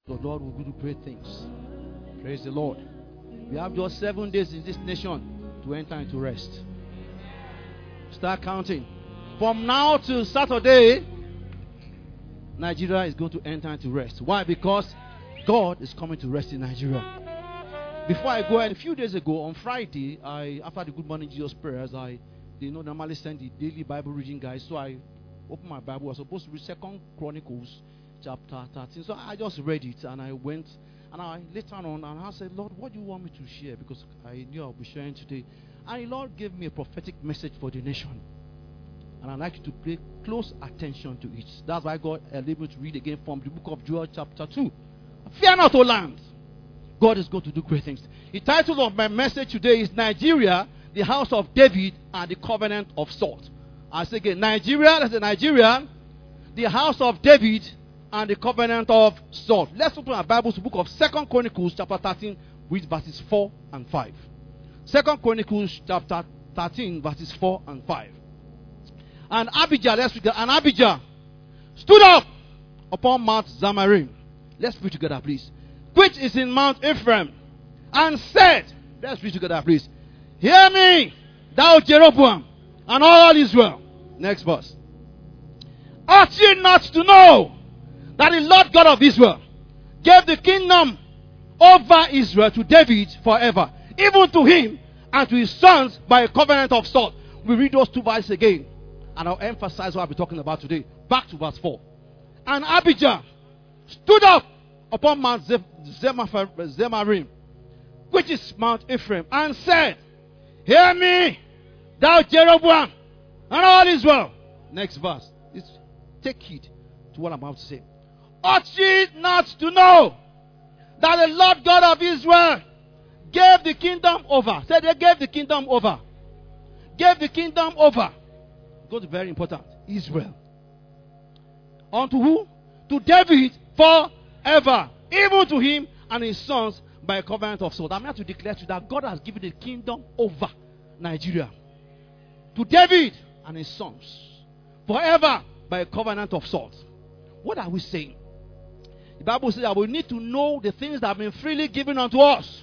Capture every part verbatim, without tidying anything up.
the Lord will do great things. Praise the Lord. We have just seven days in this nation to enter into rest. Start counting. From now till Saturday, Nigeria is going to enter into rest. Why? Because God is coming to rest in Nigeria. Before I go, and a few days ago on Friday, I after the Good Morning Jesus prayers, I they know normally send the daily Bible reading guys. So I opened my Bible. I was supposed to read Second Chronicles chapter thirteen. So I just read it and I went and I later on and I said, Lord, what do you want me to share? Because I knew I'll be sharing today. And the Lord gave me a prophetic message for the nation. And I'd like you to pay close attention to it. That's why God allowed me to read again from the book of Joel chapter two. Fear not, O land. God is going to do great things. The title of my message today is Nigeria, the house of David, and the covenant of salt. I say again, Nigeria, that's the Nigeria, the house of David, and the covenant of salt. Let's open our Bibles to the book of Second Chronicles chapter thirteen, with verses four and five. Second Chronicles chapter thirteen, verses four and five. And Abijah, let's read that. And Abijah stood up upon Mount Zamarim. Let's read together, please. Which is in Mount Ephraim. And said, let's read together, please. Hear me, thou Jeroboam, and all Israel. Next verse. Ought ye not to know that the Lord God of Israel gave the kingdom over Israel to David forever, even to him and to his sons by a covenant of salt. We read those two verses again. And I'll emphasize what I'll be talking about today. Back to verse four. And Abijah stood up upon Mount Zemarim, which is Mount Ephraim, and said, Hear me, thou Jeroboam, and all Israel. Next verse. It's, take heed to what I'm about to say. Ought ye not to know that the Lord God of Israel gave the kingdom over? Say they gave the kingdom over. Gave the kingdom over. It's very important. Israel. Unto who? To David forever. Even to him and his sons by a covenant of salt. I'm here to declare to you that God has given the kingdom over Nigeria. To David and his sons. Forever by a covenant of salt. What are we saying? The Bible says that we need to know the things that have been freely given unto us.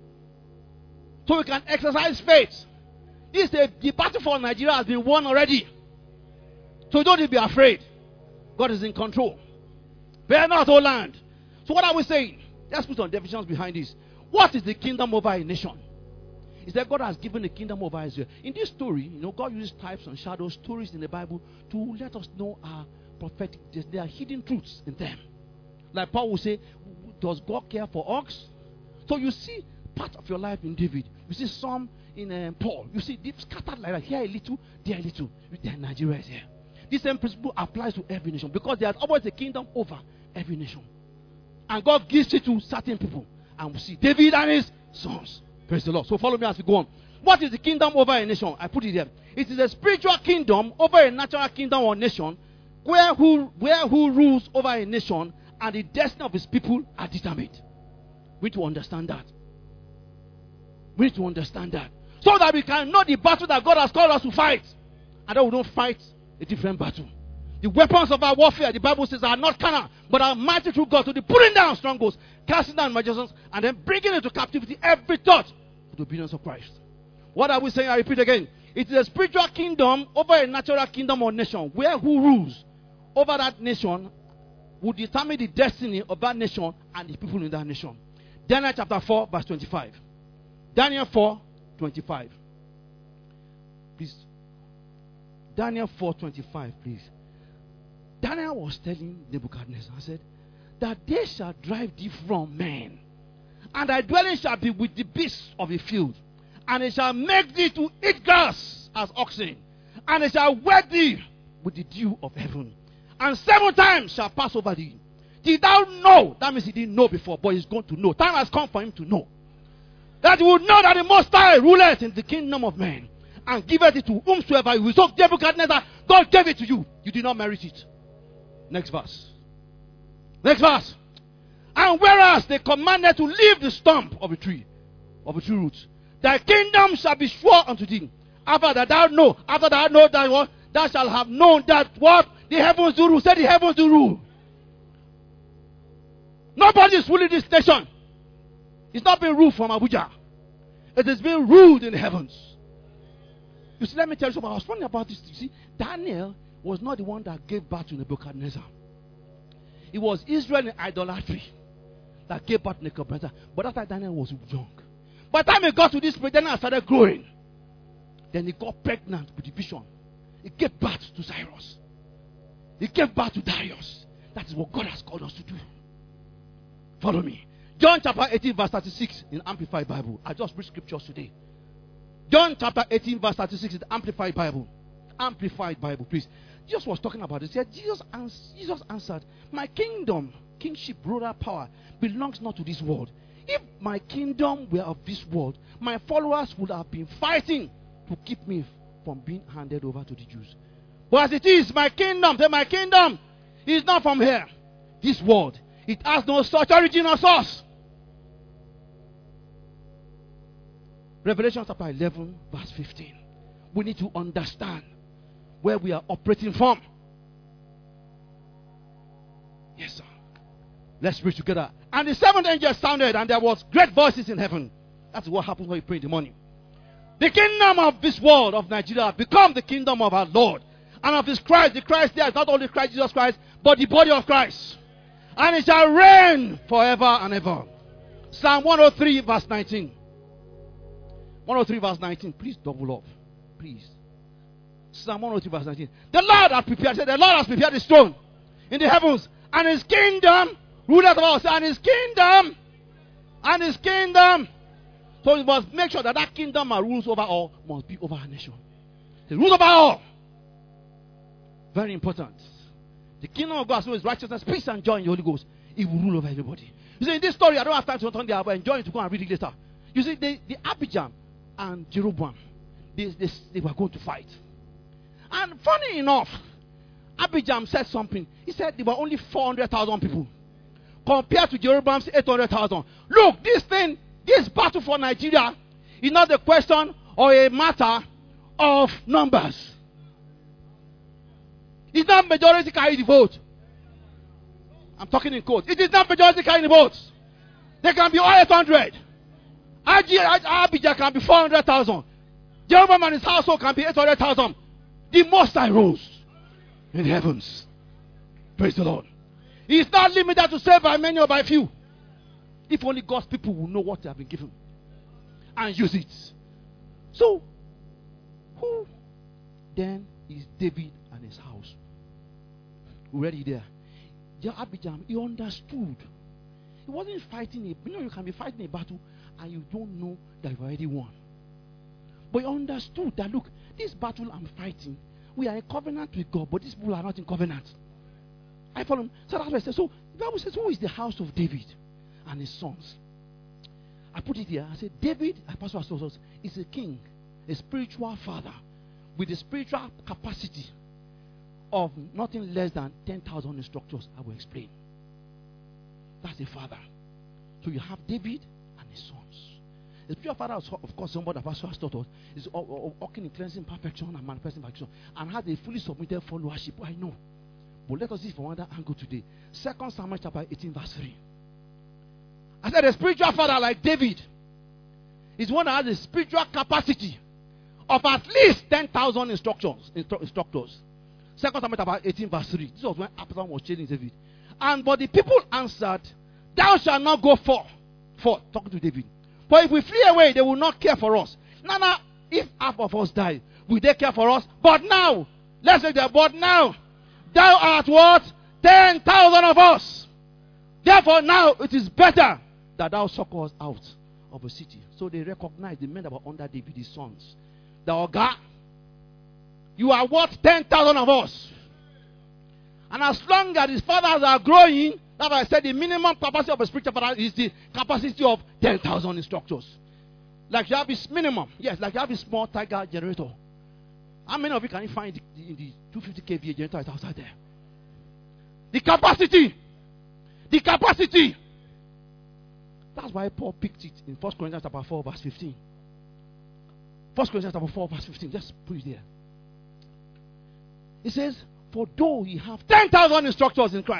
So we can exercise faith. This is a, the battle for Nigeria has been won already. So don't be afraid. God is in control. Fear not, O land. So what are we saying? Let's put some definitions behind this. What is the kingdom over a nation? It's that God has given the kingdom over Israel. In this story, you know, God uses types and shadows, stories in the Bible to let us know our prophetic. There are hidden truths in them. Like Paul will say, does God care for ox? So you see part of your life in David. You see some in um, Paul. You see deep scattered like that. Here a little, there a little. Then Nigeria is here. This same principle applies to every nation because there's always a kingdom over every nation. And God gives it to certain people. And we see David and his sons. Praise the Lord. So follow me as we go on. What is the kingdom over a nation? I put it here. It is a spiritual kingdom over a natural kingdom or nation where who, where who rules over a nation and the destiny of his people are determined. We need to understand that. We need to understand that. So that we can know the battle that God has called us to fight. And then we don't fight a different battle. The weapons of our warfare, the Bible says, are not carnal, but are mighty through God to the pulling down strongholds, casting down imaginations, and then bringing into captivity every thought to the obedience of Christ. What are we saying? I repeat again. It is a spiritual kingdom over a natural kingdom or nation, where who rules over that nation will determine the destiny of that nation and the people in that nation. Daniel chapter four, verse twenty-five. Daniel four, twenty-five. Please. Daniel four, twenty-five, please. Daniel was telling Nebuchadnezzar, I said, that they shall drive thee from men, and thy dwelling shall be with the beasts of the field, and they shall make thee to eat grass as oxen, and they shall wet thee with the dew of heaven, and seven times shall pass over thee. Did thou know? That means he didn't know before, but he's going to know. Time has come for him to know. That he would know that the Most High ruleth in the kingdom of men, and giveth it to whomsoever you will. So Nebuchadnezzar, God gave it to you. You did not merit it. Next verse. Next verse. And whereas they commanded to leave the stump of a tree, of a tree root, thy kingdom shall be sure unto thee. After that thou know, after that thou know that what, thou shalt have known that what the heavens do rule. Say the heavens do rule. Nobody is ruling this nation. It's not being ruled from Abuja. It is being ruled in the heavens. You see, let me tell you something. I was wondering about this. You see, Daniel was not the one that gave birth to Nebuchadnezzar. It was Israel in idolatry that gave birth to Nebuchadnezzar. But that time Daniel was young. By the time he got to this place, Daniel started growing. Then he got pregnant with the vision. He gave birth to Cyrus. He gave birth to Darius. That is what God has called us to do. Follow me. John chapter eighteen verse thirty-six in Amplified Bible. I just read scriptures today. John chapter eighteen verse thirty-six in the Amplified Bible. Amplified Bible, please. Jesus was talking about it. He said, Jesus, ans- Jesus answered, my kingdom, kingship, royal power belongs not to this world. If my kingdom were of this world, my followers would have been fighting to keep me from being handed over to the Jews. But as it is, my kingdom, say my kingdom is not from here. This world, it has no such origin or source. Revelation chapter eleven, verse fifteen. We need to understand where we are operating from. Yes, sir. Let's read together. And the seventh angel sounded, and there was great voices in heaven. That's what happens when you pray in the morning. The kingdom of this world, of Nigeria, become the kingdom of our Lord and of his Christ. The Christ there is not only Christ, Jesus Christ, but the body of Christ. And it shall reign forever and ever. Psalm one oh three, verse nineteen. one oh three, verse nineteen. Please double up. Please. Psalm one oh three, verse nineteen. The Lord has prepared, say, the Lord has prepared his throne in the heavens, and his kingdom ruleth of us, and his kingdom, and his kingdom. So we must make sure that that kingdom that rules over all must be over our nation. It rules over all. Very important. The kingdom of God is righteousness, peace, and joy in the Holy Ghost. It will rule over everybody. You see, in this story, I don't have time to turn there, but enjoy it to go and read it later. You see, the, the Abijam and Jeroboam, they, they, they were going to fight. And funny enough, Abijam said something. He said there were only four hundred thousand people compared to Jeroboam's eight hundred thousand. Look, this thing, this battle for Nigeria is not a question or a matter of numbers. It's not majority carry the vote. I'm talking in quotes. It is not majority carry the votes. They can be all eight hundred. Abijam can be four hundred thousand. Jeroboam and his household can be eight hundred thousand. The Most High rose in the heavens. Praise the Lord. He is not limited to save by many or by few. If only God's people will know what they have been given and use it. So, who then is David and his house? Already there. Abijam, he understood. He wasn't fighting a, you know, you can be fighting a battle and you don't know that you've already won. But he understood that, look, this battle I'm fighting, we are in covenant with God, but these people are not in covenant. I follow him. So that's why I said, so the Bible says, who is the house of David and his sons? I put it here. I said, David, Pastor Astosos, is a king, a spiritual father, with a spiritual capacity of nothing less than ten thousand instructors. I will explain. That's a father. So you have David and his sons. The spiritual father is, of course, somebody that Pastor has taught us, is walking in cleansing perfection and manifesting perfection, and has a fully submitted followership. I know. But let us see from another angle today. Second Samuel chapter eighteen, verse three. I said a spiritual father like David is one that has a spiritual capacity of at least ten thousand instructors. Instru- instructors. Second Samuel chapter eighteen, verse three. This was when Absalom was chasing David. And but the people answered, thou shalt not go forth. Forth, talking to David. For if we flee away, they will not care for us. Now, now, if half of us die, will they care for us? But now, let's say that, but now, thou art what? Ten thousand of us. Therefore, now it is better that thou succor us out of a city. So they recognize the men that were under David, his sons. The Oga, you are what? Ten thousand of us. And as long as his fathers are growing, that's why I said the minimum capacity of a spiritual father is the capacity of ten thousand instructors. Like you have this minimum. Yes, like you have a small Tiger generator. How many of you can you find in the two hundred fifty k V A generator outside there? The capacity. The capacity. That's why Paul picked it in First Corinthians chapter four, verse fifteen. First Corinthians chapter four, verse fifteen. Just put it there. It says, for though ye have ten thousand instructors in Christ,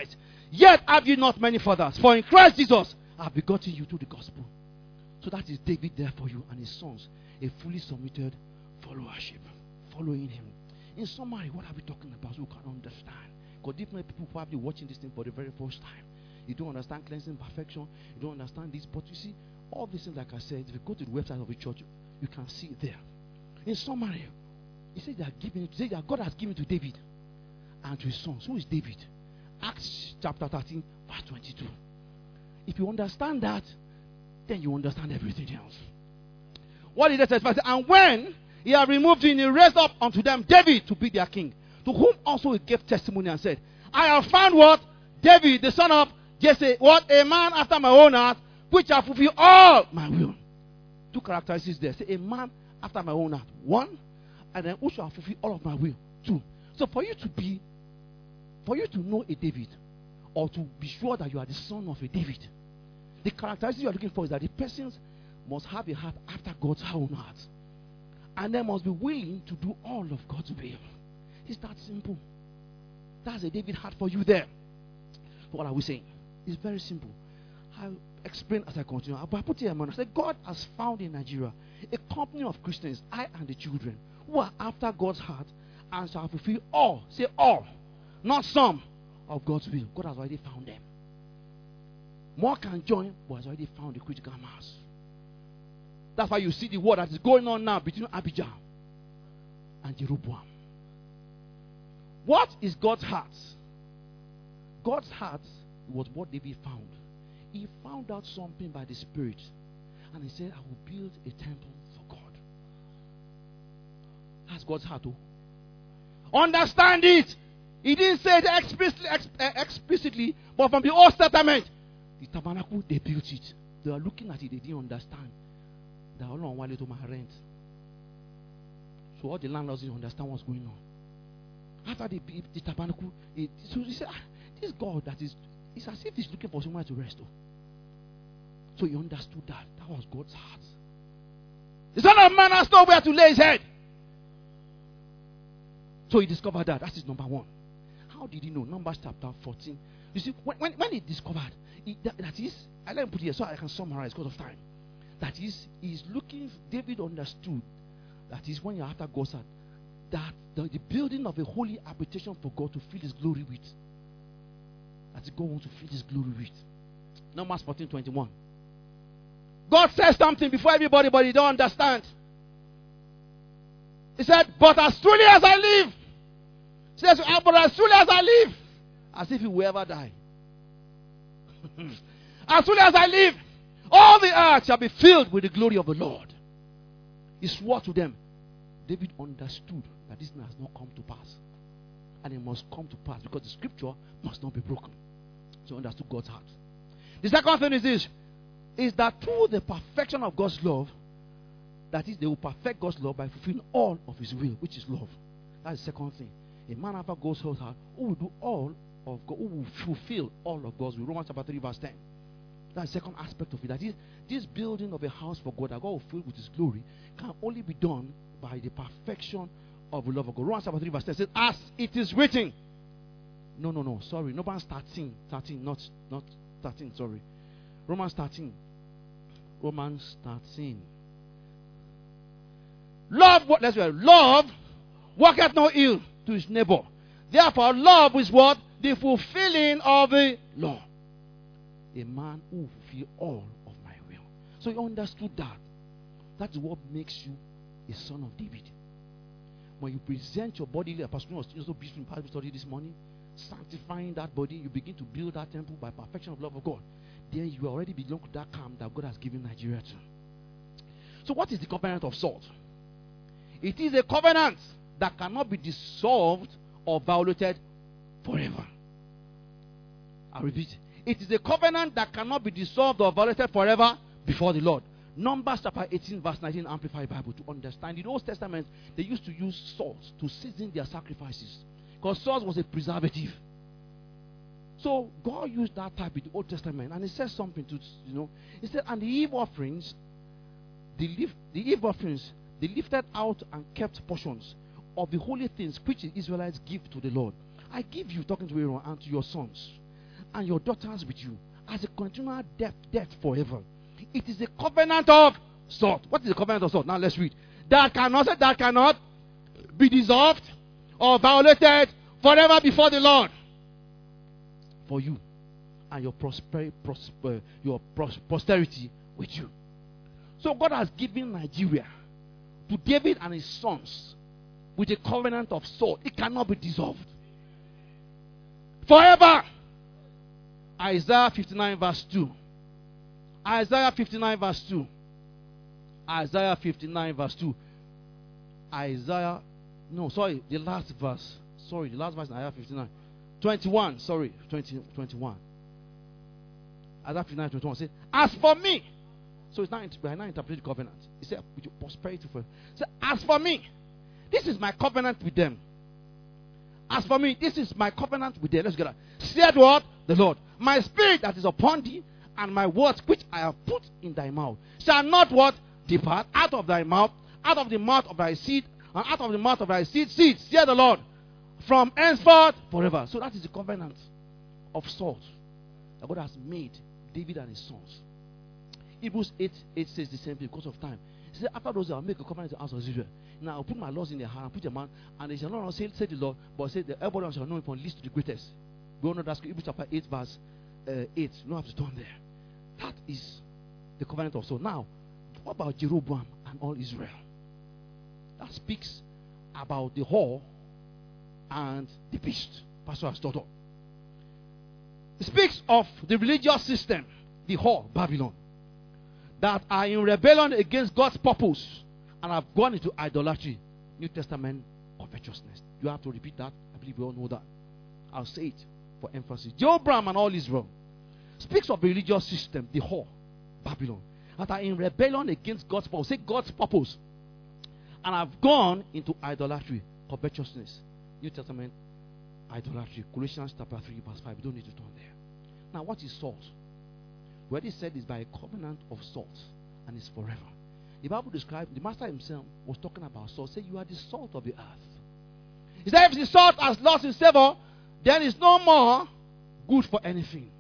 Yet have you not many fathers, for in Christ Jesus I have begotten you through the gospel. So that is David there for you and his sons, a fully submitted followership, following him. In summary, what are we talking about so we can understand? Because different people probably watching this thing for the very first time. You don't understand cleansing, perfection. You don't understand this. But you see, all these things, like I said, if you go to the website of the church, you can see it there. In summary, he said that giving it, that God has given to David and to his sons. Who is David? Acts chapter thirteen, verse twenty-two. If you understand that, then you understand everything else. What did they say? And when he had removed him, he raised up unto them David to be their king, to whom also he gave testimony and said, I have found what? David, the son of Jesse, what? A man after my own heart, which have fulfilled all my will. Two characteristics there. Say, a man after my own heart. One, and then who shall fulfill all of my will. Two. So for you to be, for you to know a David, or to be sure that you are the son of a David, the characteristic you are looking for is that the person must have a heart after God's own heart. And they must be willing to do all of God's will. It's that simple. That's a David heart for you there. So what are we saying? It's very simple. I'll explain as I continue. But I put here a man. I said, God has found in Nigeria a company of Christians, I and the children, who are after God's heart and shall fulfill all, say all, not some, of God's will. God has already found them. More can join, but has already found the critical mass. That's why you see the war that is going on now between Abijah and Jeroboam. What is God's heart? God's heart was what David found. He found out something by the Spirit. And he said, I will build a temple for God. That's God's heart. Oh. Understand it. He didn't say it explicitly, explicitly, but from the Old Testament, the tabernacle, they built it. They were looking at it, they didn't understand. They are all on while to my rent. So all the landlords didn't understand what's going on. After they built the tabernacle, it, so he said, ah, this God that is, it's as if he's looking for somewhere to rest. Oh. So he understood that. That was God's heart. The Son of Man has nowhere to lay his head. So he discovered that. That is number one. How did he know? Numbers chapter fourteen. You see, when, when, when he discovered, he, that, that is, I let him put it here so I can summarize because of time. That is, he's looking, David understood that is when you're after God's heart, that the, the building of a holy habitation for God to fill his glory with. That God wants to fill his glory with. Numbers fourteen twenty-one. God says something before everybody, but you don't understand. He said, but as truly as I live, he says, but as truly as I live, as if he will ever die. As truly as I live, all the earth shall be filled with the glory of the Lord. He swore to them. David understood that this has not come to pass. And it must come to pass because the scripture must not be broken. So he understood God's heart. The second thing is this, is that through the perfection of God's love, that is, they will perfect God's love by fulfilling all of his will, which is love. That's the second thing. A man after God's heart who will do all of God, who will fulfill all of God's will. Romans chapter three, verse ten. That's the second aspect of it. That is, this building of a house for God that God will fill with his glory can only be done by the perfection of the love of God. Romans chapter three, verse ten says, as it is written. No, no, no. Sorry. Romans thirteen. thirteen, not, not thirteen, sorry. Romans thirteen. Romans thirteen. Love, what? Let's read. Love worketh no ill to his neighbor. Therefore, love is what? The fulfilling of the law. A man who fulfill all of my will. So you understood that. That's what makes you a son of David. When you present your body, like Pastor was so beautiful in Bible study this morning, sanctifying that body, you begin to build that temple by perfection of love of God. Then you already belong to that camp that God has given Nigeria to. So what is the covenant of salt? It is a covenant that cannot be dissolved or violated forever. I repeat. It is a covenant that cannot be dissolved or violated forever before the Lord. Numbers chapter eighteen, verse nineteen, Amplified Bible, to understand. In the Old Testament, they used to use salt to season their sacrifices. Because salt was a preservative. So God used that type in the Old Testament. And he says something to, you know. He said, and the Eve offerings, the, lift, the Eve offerings, they lifted out and kept portions of the holy things which the Israelites give to the Lord. I give you, talking to Aaron, and to your sons. and your daughters with you as a continual death, death forever. It is a covenant of salt. What is the covenant of salt? Now let's read. That cannot, that cannot be dissolved or violated forever before the Lord. For you and your prosper, prosper, your pros- posterity with you. So God has given Nigeria to David and his sons with a covenant of salt. It cannot be dissolved. Forever. Isaiah fifty-nine verse two. Isaiah fifty-nine verse two. Isaiah fifty-nine verse two. Isaiah, no, sorry, the last verse. Sorry, the last verse in Isaiah fifty-nine. twenty-one, sorry, twenty, twenty-one. Isaiah fifty-nine, twenty-one says, as for me, so it's not, we are not interpreting covenant. He said, with your prosperity for. So, as for me, this is my covenant with them. As for me, this is my covenant with them. Let's get that. Said what? The Lord. My spirit that is upon thee, and my words which I have put in thy mouth, shall not what? Depart out of thy mouth, out of the mouth of thy seed, and out of the mouth of thy seed, seed, said the Lord, from henceforth forever. So that is the covenant of salt that God has made David and his sons. Hebrews eight, eight says the same thing because of time. He said, after those, I'll make a covenant with the house of Israel. Now I'll put my laws in their heart and put them on, and they shall not say, say the Lord, but say that everybody shall know it from least to the greatest. We all know that's Hebrews chapter eight, verse uh, eight. You don't have to turn there. That is the covenant of salt. Now, what about Jeroboam and all Israel? That speaks about the whore and the beast. Pastor has taught up. It speaks of the religious system, the whore, Babylon, that are in rebellion against God's purpose and have gone into idolatry. New Testament covetousness. You have to repeat that. I believe we all know that. I'll say it for emphasis. Jeroboam and all Israel speaks of the religious system, the whore, Babylon, that are in rebellion against God's purpose. Say God's purpose. And have gone into idolatry, covetousness. New Testament idolatry. Colossians chapter three, verse five. We don't need to turn there. Now, what is salt? We already said it's by a covenant of salt, and it's forever. The Bible describes, the Master himself was talking about salt. Say, you are the salt of the earth. He said, if the salt has lost its savor, then it's no more good for anything.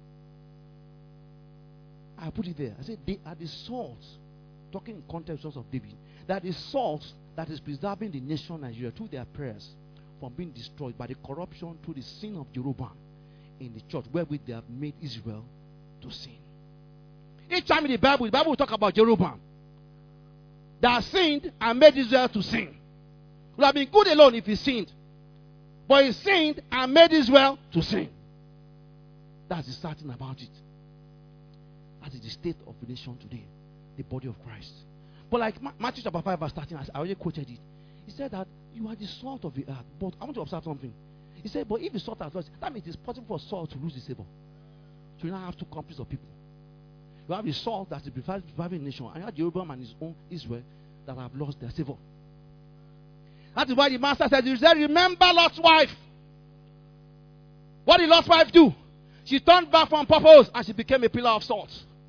I put it there. I said, they are the salt, talking in context of David, that is salt that is preserving the nation Nigeria through their prayers from being destroyed by the corruption through the sin of Jeroboam in the church, wherewith they have made Israel to sin. Each time in the Bible, the Bible will talk about Jeroboam that sinned and made Israel to sin. It would have been good alone if he sinned, but he sinned and made Israel to sin. That's the certain about it. That is the state of the nation today, the body of Christ. But like Matthew chapter five verse thirteen, I already quoted it. He said that you are the salt of the earth. But I want to observe something. He said, but if the salt has lost, that means it's possible for salt to lose the savor. So you now have two companies of people. You have the salt that is reviving the nation, and you have Jeroboam and his own Israel that have lost their savor. That is why the Master said, he said, remember Lot's wife. What did Lot's wife do? She turned back from purpose and she became a pillar of salt.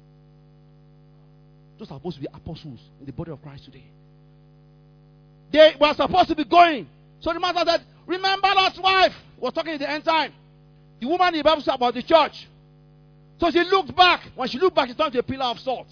Those are supposed to be apostles in the body of Christ today. They were supposed to be going. So the Master said, remember Lot's wife. We're talking in the end time. The woman in the Bible said about the church. So she looked back. When she looked back, she turned to a pillar of salt.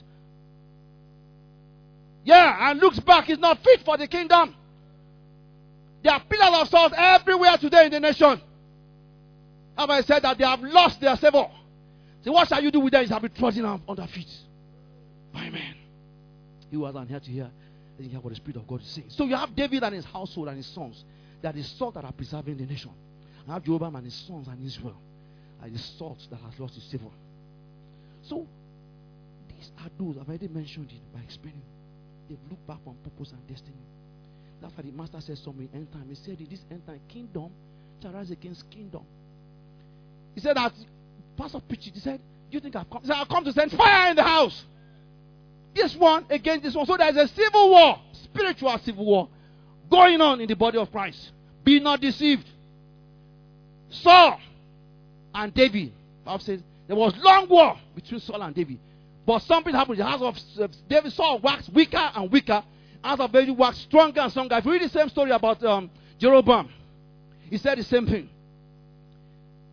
Yeah, and looks back is not fit for the kingdom. There are pillars of salt everywhere today in the nation. Have said that they have lost their savor. So what shall you do with them? Is have been trodden on their feet. Amen. He was on here to hear. Let hear what the Spirit of God is saying. So you have David and his household and his sons. That is salt that are preserving the nation. I have Jeroboam and his sons and Israel. And the salt that has lost its savor. So these are those, I've already mentioned it by explaining. They've looked back on purpose and destiny. That's why the Master said something in end time. He said in this end time, kingdom shall rise against kingdom. He said that, Pastor preached it. He said, do you think I've come? He said, I've come to send fire in the house. This one against this one. So there is a civil war, spiritual civil war, going on in the body of Christ. Be not deceived. Saul and David. The Bible says there was long war between Saul and David. But something happened. The house of David, Saul waxed weaker and weaker. The house of David waxed stronger and stronger. If you read the same story about um, Jeroboam, he said the same thing.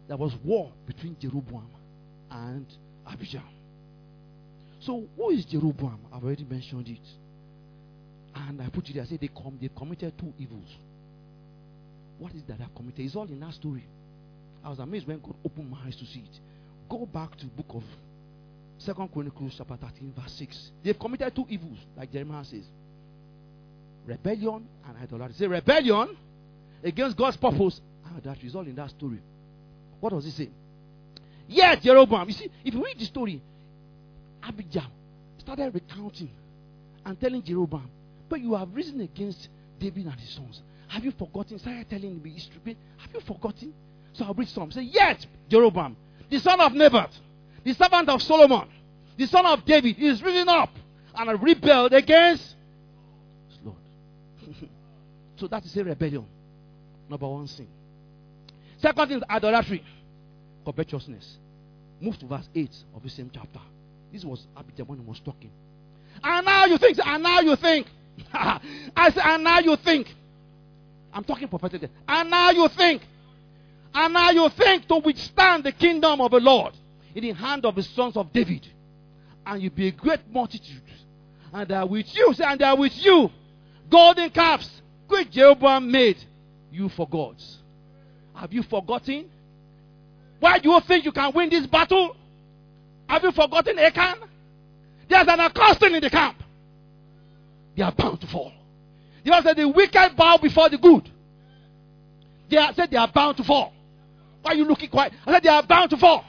there was war between Jeroboam and Abijah. So who is Jeroboam? I've already mentioned it. And I put it there. I said they, com- they committed two evils. What is that they have committed? It's all in that story. I was amazed when God opened my eyes to see it. Go back to the book of Second Chronicles chapter thirteen verse six. They've committed two evils, like Jeremiah says. Rebellion and idolatry. Say rebellion against God's purpose and idolatry. It's all in that story. What does it say? Yes, Jeroboam. You see, if you read the story, Abijah started recounting and telling Jeroboam, but you have risen against David and his sons. Have you forgotten? Started telling me history. Have you forgotten? So I'll read some. Say, yes, Jeroboam, the son of Nebat, the servant of Solomon, the son of David, is risen up and rebelled against his Lord. So that is a rebellion. Number one sin. Second thing is idolatry, covetousness. Move to verse eight of the same chapter. This was Abijah when he was talking. And now you think, and now you think. I said, and now you think. I'm talking prophetically. And now you think. And now you think to withstand the kingdom of the Lord in the hand of the sons of David. And you be a great multitude. And they are with you. Say, and they are with you. Golden calves, which Jeroboam made. You forgot. Have you forgotten? Why do you think you can win this battle? Have you forgotten Achan? There's an accountant in the camp. They are bound to fall. The Bible said the wicked bow before the good. They are, said they are bound to fall. Why are you looking quiet? I said they are bound to fall.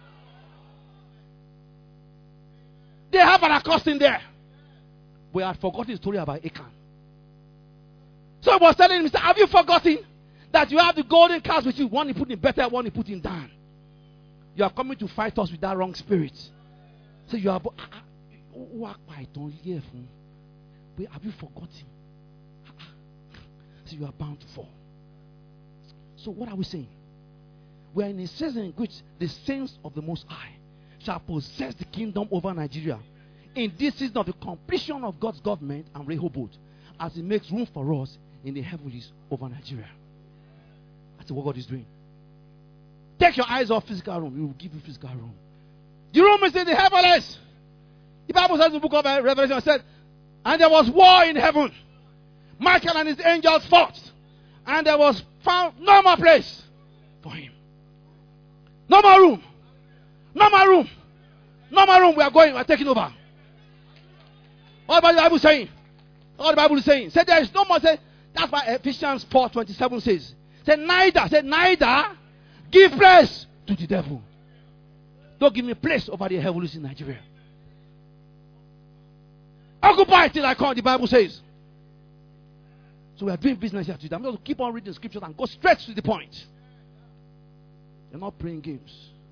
They have an accountant there. We had forgotten the story about Achan. So he was telling him, have you forgotten that you have the golden calves with you? One he put in better, one he put in down. You are coming to fight us with that wrong spirit. So you are. Wait, have you forgotten? So you are bound to fall. So what are we saying? We are in a season in which the saints of the Most High shall possess the kingdom over Nigeria. In this season of the completion of God's government and Rehoboth, as He makes room for us in the heavens over Nigeria. That's what God is doing. Take your eyes off physical room. He will give you physical room. The room is in the heavens. The Bible says in the book of Revelation, it said, and there was war in heaven. Michael and his angels fought. And there was found no more place for him. No more room. No more room. No more room. We are going. We are taking over. What about the Bible saying? What the Bible is saying? Say there is no more. Say, that's why Ephesians four twenty-seven says. Say neither. Say neither give place to the devil. Don't give me place over the heavens in Nigeria. Occupy till I come, the Bible says. So we are doing business here today. I'm going to keep on reading the scriptures and go straight to the point. You're not playing games.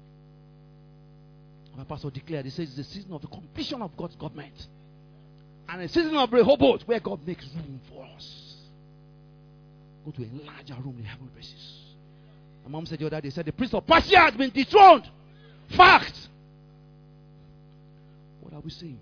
My pastor declared, he says it's the season of the completion of God's government. And a season of Rehoboth where God makes room for us. Go to enlarge our room in heavenly places. My mom said the other day, said the prince of Persia has been dethroned. Fact. What are we saying?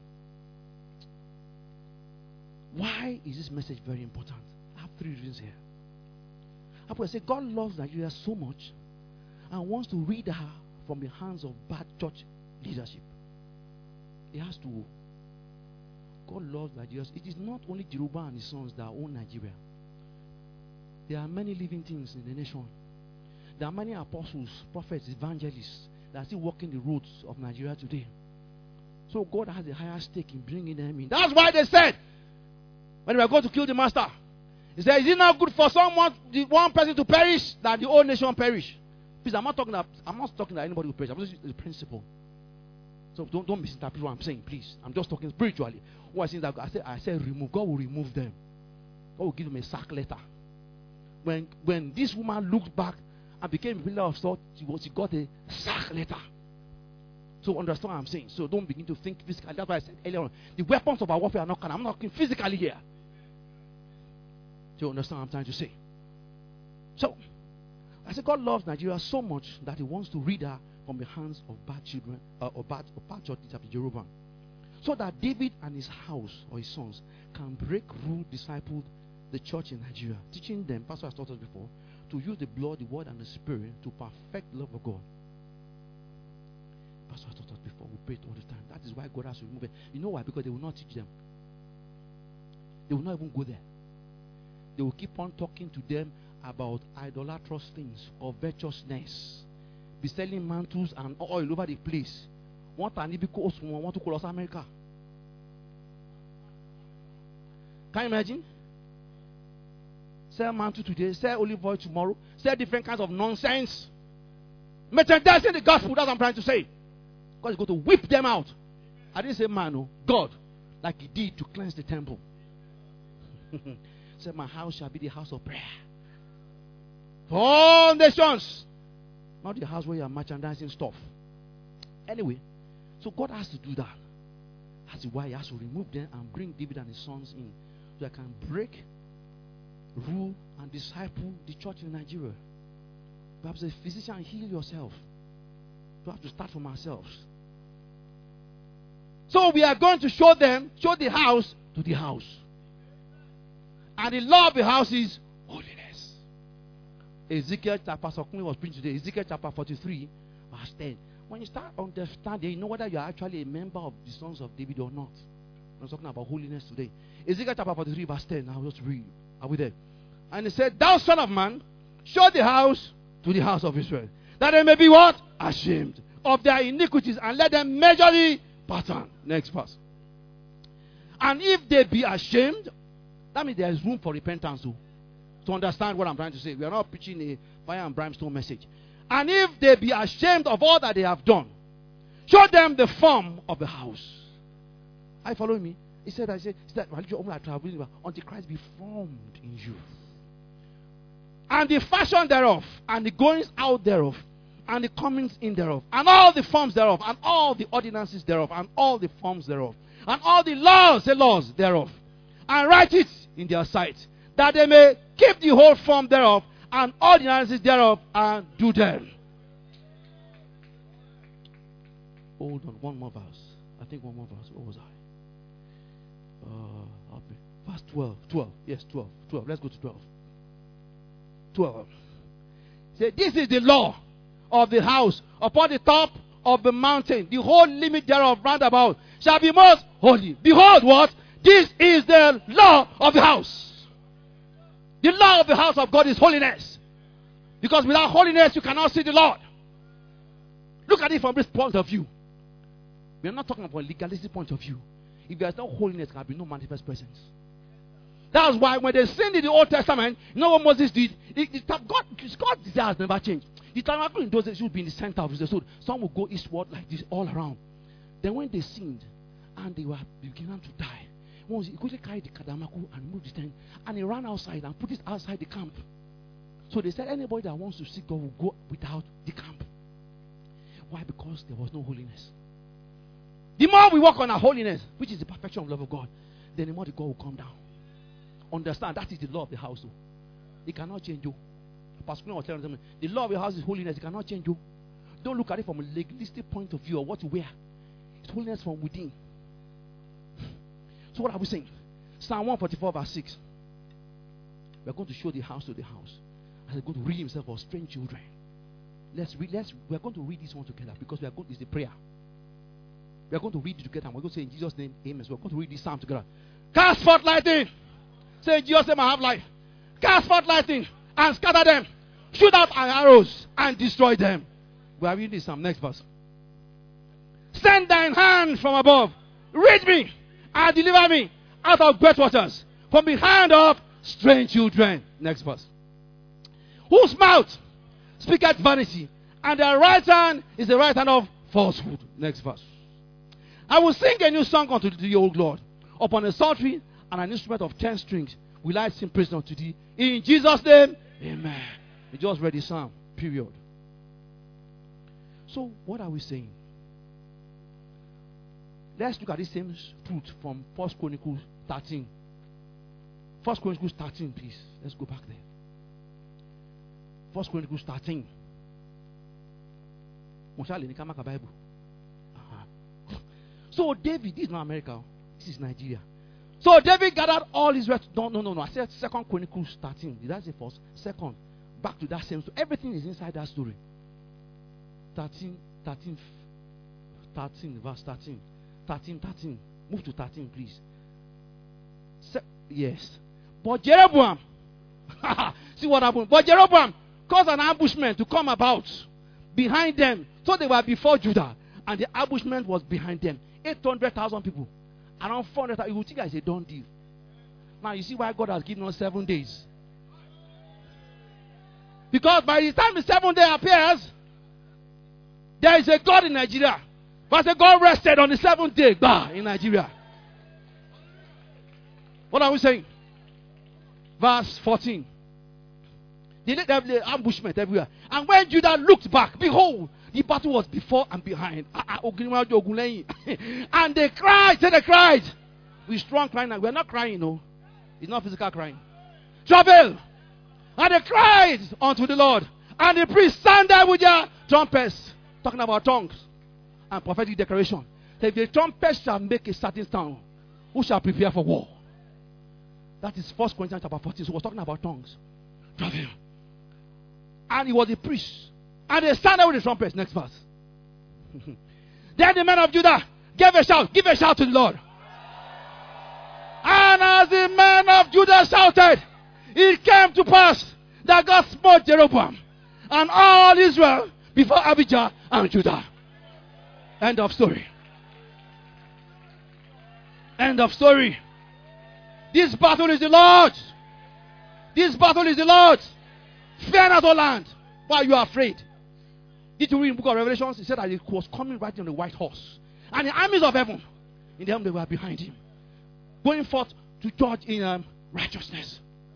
Why is this message very important? I have three reasons here. I would say God loves Nigeria so much and wants to rid her from the hands of bad church leadership. He has to. God loves Nigeria. It is not only Jeroboam and his sons that own Nigeria. There are many living things in the nation. There are many apostles, prophets, evangelists that are still walking the roads of Nigeria today. So God has a higher stake in bringing them in. That's why they said, when we are going to kill the master, he said, is it not good for someone, the one person to perish, that the whole nation perish? Please, I'm not talking that I'm not talking that anybody will perish. I'm just using the principle. So don't, don't misinterpret what I'm saying, please. I'm just talking spiritually. What I say is that I said, I said remove. God will remove them. God will give them a sack letter. When when this woman looked back and became a pillar of salt, she, was, she got a sack letter. So understand what I'm saying. So don't begin to think physically. That's why I said earlier on, the weapons of our warfare are not carnal. I'm not talking physically here. Do you understand what I'm trying to say? So, I said God loves Nigeria so much that He wants to rid her from the hands of bad children, uh, or bad, or bad church leaders of Jeroboam. So that David and his house or his sons can break, rule, disciple the church in Nigeria. Teaching them, Pastor has taught us before, to use the blood, the word, and the spirit to perfect the love of God. Pastor, I taught us before, we prayed all the time. That is why God has to remove it. You know why? Because they will not teach them. They will not even go there. They will keep on talking to them about idolatrous things or virtuousness. Be selling mantles and oil over the place. Want an Ibiko want to call us America. Can you imagine? Sell mantle today, sell olive oil tomorrow, sell different kinds of nonsense. Merchandising the gospel, that's what I'm trying to say. God is going to whip them out. I didn't say man, no, God, like he did to cleanse the temple. Said, my house shall be the house of prayer for all nations. Not the house where you are merchandising stuff. Anyway, so God has to do that. That's why he has to remove them and bring David and his sons in. So I can break, rule, and disciple the church in Nigeria. Perhaps a physician, heal yourself. You have to start from ourselves. So we are going to show them, show the house to the house. And the law of the house is holiness. Ezekiel chapter, Pastor Kunle was preaching today, Ezekiel chapter forty-three, verse ten. When you start understanding, you know whether you are actually a member of the sons of David or not. I'm talking about holiness today. Ezekiel chapter forty-three, verse ten. I'll just read. Are we there? And he said, thou son of man, show the house to the house of Israel, that they may be what? Ashamed of their iniquities, and let them measure the pattern. Next verse. And if they be ashamed, that means there is room for repentance too. To understand what I'm trying to say. We are not preaching a fire and brimstone message. And if they be ashamed of all that they have done, show them the form of the house. Are you following me? He said, I said, that until Christ be formed in you. And the fashion thereof, and the goings out thereof, and the comings in thereof, and all the forms thereof, and all the ordinances thereof, and all the forms thereof, and all the laws, the laws thereof, and write it in their sight, that they may keep the whole form thereof, and ordinances thereof, and do them. Hold on, one more verse. I think one more verse. What was I? Uh, I'll be, verse twelve. twelve. Yes, twelve. twelve. Let's go to twelve. twelve. Say, this is the law of the house upon the top of the mountain. The whole limit thereof round about shall be most holy. Behold, what? This is the law of the house. The law of the house of God is holiness. Because without holiness, you cannot see the Lord. Look at it from this point of view. We are not talking about a legalistic point of view. If there is no holiness, there can be no manifest presence. That's why when they sinned in the Old Testament, you know what Moses did? It, it, God, God's desire has never changed. The tabernacle in those days should be in the center of Israel. So some would go eastward like this all around. Then when they sinned and they were beginning to die, Moses he quickly carried the tabernacle and moved the tent, and he ran outside and put it outside the camp. So they said anybody that wants to seek God will go without the camp. Why? Because there was no holiness. The more we work on our holiness, which is the perfection of love of God, then the more the God will come down. Understand, that is the law of the house. Though. It cannot change you. Pastor was telling them, the law of the house is holiness. It cannot change you. Don't look at it from a legalistic point of view or what you wear. It's holiness from within. So what are we saying? Psalm one forty-four verse six. We are going to show the house to the house. And he's going to read himself for strange children. Let's read. Let's. We are going to read this one together because we are going. It's the prayer. We are going to read it together. And we're going to say in Jesus' name, amen. So we're going to read this psalm together. Cast forth lightning. Say in Jesus' name, I have life. Cast forth lightning and scatter them. Shoot out arrows and destroy them. We are reading this psalm. Next verse. Send thine hand from above. Reach me and deliver me out of great waters, from the hand of strange children. Next verse. Whose mouth speaketh vanity, and their right hand is the right hand of falsehood. Next verse. I will sing a new song unto thee, O Lord. Upon a psaltery and an instrument of ten strings will I sing praise unto thee. In Jesus' name, amen. We just read the psalm. Period. So, what are we saying? Let's look at the same truth from First Chronicles thirteen. First Chronicles thirteen, please. Let's go back there. First Chronicles thirteen. Bible. Uh-huh. So David, this is not America. This is Nigeria. So David gathered all his. No, no, no, no. I said Second Chronicles thirteen. Did I say first? Second. back to that same story. Everything is inside that story. thirteen, thirteen, thirteen, verse thirteen. thirteen, thirteen. Move to thirteen, please. Se- yes. But Jeroboam, see what happened. But Jeroboam caused an ambushment to come about behind them. So they were before Judah, and the ambushment was behind them. eight hundred thousand people. Around four hundred thousand. You would think I say, don't deal. Now you see why God has given us seven days. Because by the time the seventh day appears, there is a God in Nigeria. But the God rested on the seventh day bah, in Nigeria. What are we saying? Verse fourteen. They did have the ambushment everywhere. And when Judah looked back, behold, the battle was before and behind. And they cried, say they cried. With strong crying. We are not crying, no. It's not physical crying. Trouble. And they cried unto the Lord. And the priests stand there with their trumpets. Talking about tongues and prophetic declaration. So if the trumpet shall make a certain sound, who shall prepare for war? That is First Corinthians chapter fourteen. So we're talking about tongues. Trouble. And he was a priest. And they stand there with the trumpets. Next verse. Then the men of Judah gave a shout. Give a shout to the Lord. And as the men of Judah shouted, it came to pass that God smote Jeroboam and all Israel before Abijah and Judah. End of story. End of story. This battle is the Lord's. This battle is the Lord's. Fear not, O land. Why are you afraid? Did you read in the book of Revelations? He said that he was coming riding on a white horse. And the armies of heaven, in them they were behind him. Going forth to judge in um, righteousness.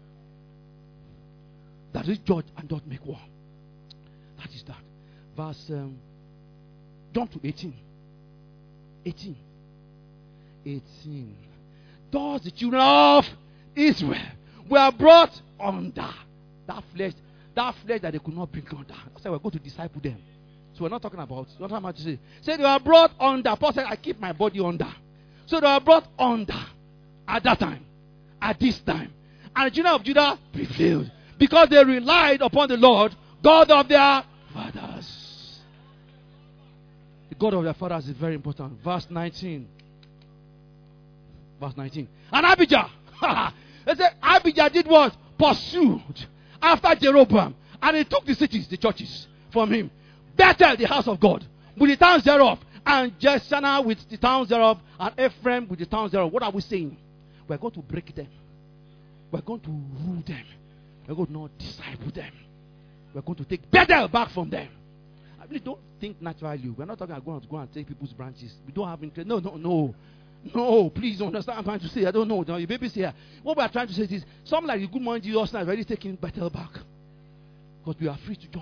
That is judge and not make war. That is that. Verse, um, jump to eighteen. eighteen. eighteen. Thus the children of Israel were brought under that flesh, that flesh that they could not bring under. That's why we're going to disciple them. So we're not talking about, what am I to say? Say they were brought under. Paul said, I keep my body under. So they were brought under at that time, at this time. And the children of Judah prevailed because they relied upon the Lord, God of their fathers. The God of their fathers is very important. Verse nineteen. Verse nineteen. And Abijah, they said, Abijah did what? Pursued after Jeroboam. And he took the cities, the churches, from him. Bethel, the house of God, with the towns thereof. And Jeshanah with the towns thereof. And Ephraim with the towns thereof. What are we saying? We're going to break them. We're going to rule them. We're going to not disciple them. We're going to take Bethel back from them. I really don't think naturally. We're not talking about going to go and take people's branches. We don't have interest. No, no, no. No, please don't understand what I'm trying to say. I don't know. Your baby's here. What we are trying to say is something like the Good Morning Jesus now is already taking Bethel back. Because we are free to join.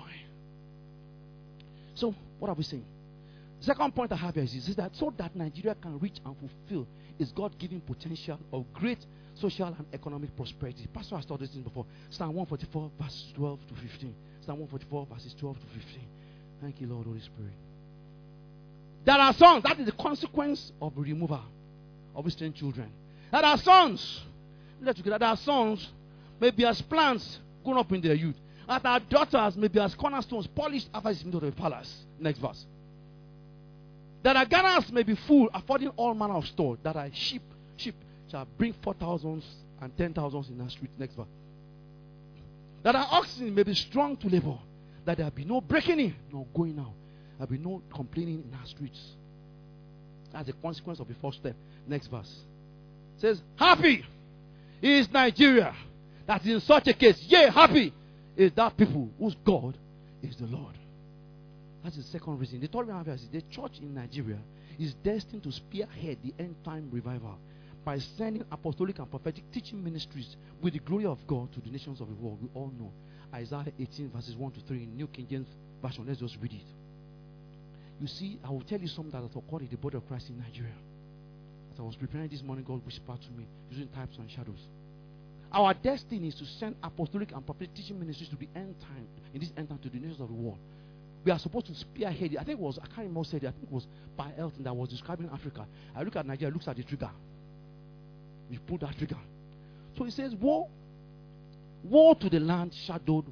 So, what are we saying? The second point I have here is, is that so that Nigeria can reach and fulfill its God-given potential of great social and economic prosperity. Pastor has taught this before. Psalm one forty-four, verses twelve to fifteen. Psalm one forty-four, verses twelve to fifteen. Thank you, Lord, Holy Spirit. There are sons. That is the consequence of removal of strange children. There are sons. Let's look at that. There are sons, maybe as plants grown up in their youth. And our daughters, maybe as cornerstones, polished after the into the palace. Next verse. That our garners may be full, affording all manner of store. That our sheep, sheep shall bring four thousands and ten thousands in our street. Next verse. That our oxen may be strong to labor. That there be no breaking in, no going out. There be no complaining in our streets. That's the consequence of the first step. Next verse. It says, happy is Nigeria. That in such a case, yea, happy is that people whose God is the Lord. That's the second reason. The third reason is the church in Nigeria is destined to spearhead the end time revival by sending apostolic and prophetic teaching ministries with the glory of God to the nations of the world. We all know Isaiah eighteen verses one to three in New King James Version. Let's just read it. You see, I will tell you something that has occurred in the body of Christ in Nigeria. As I was preparing this morning, God whispered to me using types and shadows. Our destiny is to send apostolic and prophetic teaching ministries to the end time, in this end time, to the nations of the world. We are supposed to spearhead it. I think it was, I can't remember who said it, I think it was by Elton that was describing Africa. I look at Nigeria, looks at the trigger. We pull that trigger. So it says, woe, woe to the land shadowed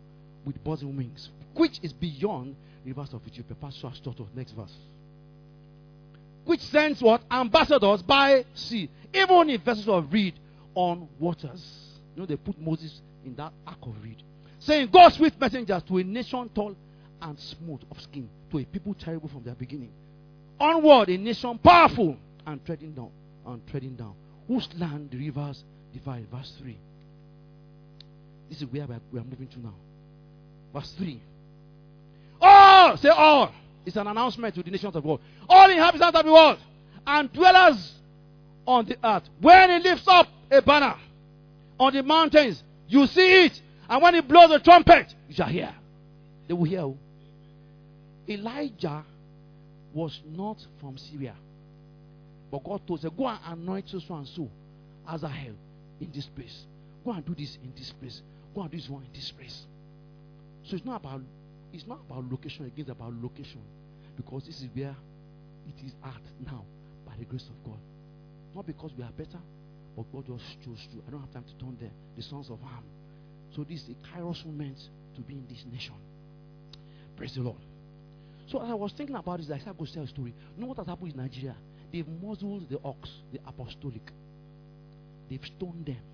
with buzzing wings, which is beyond the rivers of Ethiopia. Pastor has taught us. Next verse. Which sends what? Ambassadors by sea, even in vessels of reed on waters. You know, they put Moses in that ark of reed, saying, Go swift messengers to a nation tall and smooth of skin, to a people terrible from their beginning. Onward, a nation powerful and treading down, and treading down, whose land the rivers divide. Verse three. This is where we are, we are moving to now. Verse three. All, say all. It's an announcement to the nations of the world. All inhabitants of the world and dwellers on the earth. When he lifts up a banner on the mountains, you see it. And when he blows a trumpet, you shall hear. They will hear. Elijah was not from Syria. But God told him, go and anoint so and so, Azahel, in this place. Go and do this in this place. Go and do this one in this place. So it's not about it's not about location again, it's about location. Because this is where it is at now, by the grace of God. Not because we are better, but God just chose to. I don't have time to turn there. The sons of Ham. So this is a kairos moment to be in this nation. Praise the Lord. So as I was thinking about this, I started to tell a story. You know what has happened in Nigeria? They've muzzled the ox, the apostolic. They've stoned them.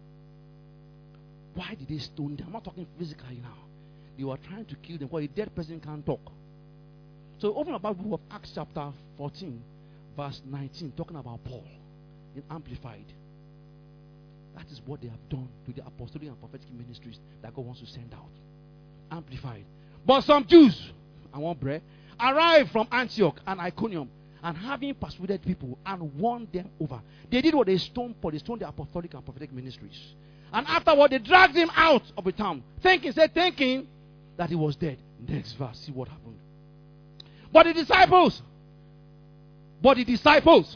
Why did they stone them? I'm not talking physically now. They were trying to kill them because a dead person can't talk. So open about the book of Acts chapter fourteen, verse nineteen, talking about Paul in Amplified. That is what they have done to the apostolic and prophetic ministries that God wants to send out. Amplified. But some Jews, I want bread, arrived from Antioch and Iconium, and having persuaded people and won them over, they did what they stoned Paul. They stoned the apostolic and prophetic ministries. And afterward, they dragged him out of the town, thinking, said, thinking that he was dead. Next verse, see what happened. But the disciples, but the disciples,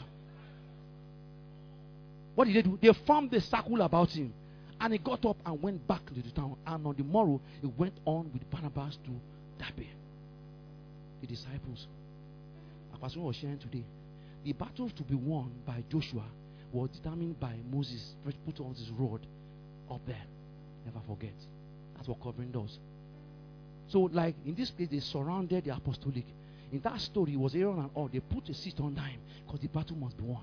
what did they do? They formed a circle about him. And he got up and went back to the town. And on the morrow, he went on with Barnabas to Derbe. The disciples. As Pastor was sharing today, the battle to be won by Joshua was determined by Moses. First put on his rod up there. Never forget. That's what covering does. So, like in this place, they surrounded the apostolic. In that story, it was Aaron and all. They put a seat under him because the battle must be won.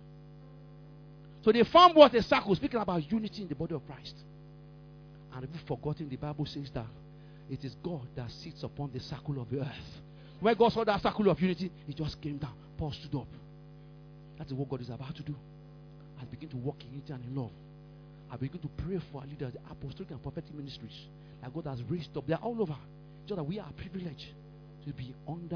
So they formed what a circle, speaking about unity in the body of Christ. And if you've forgotten, the Bible says that it is God that sits upon the circle of the earth. When God saw that circle of unity, he just came down. Paul stood up. That's what God is about to do. And begin to walk in unity and in love. I begin to pray for our leaders, the apostolic and prophetic ministries that God has raised up. They are all over. Just that we are privileged to be under